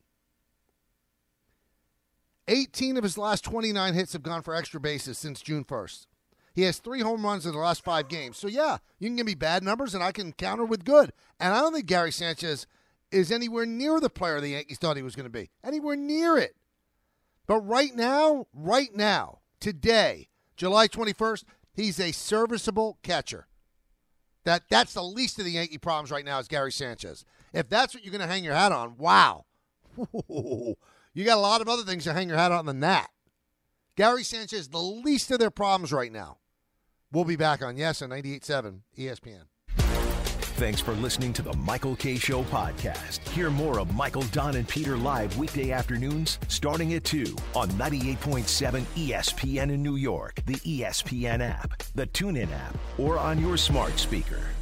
18 of his last 29 hits have gone for extra bases since June 1st. He has 3 home runs in the last 5 games. So, yeah, you can give me bad numbers, and I can counter with good. And I don't think Gary Sanchez is anywhere near the player the Yankees thought he was going to be. Anywhere near it. But right now, today, July 21st, he's a serviceable catcher. That's the least of the Yankee problems right now is Gary Sanchez. If that's what you're going to hang your hat on, wow. You got a lot of other things to hang your hat on than that. Gary Sanchez, the least of their problems right now. We'll be back on Yes on 98.7 ESPN. Thanks for listening to the Michael K. Show podcast. Hear more of Michael, Don, and Peter live weekday afternoons starting at 2 on 98.7 ESPN in New York, the ESPN app, the TuneIn app, or on your smart speaker.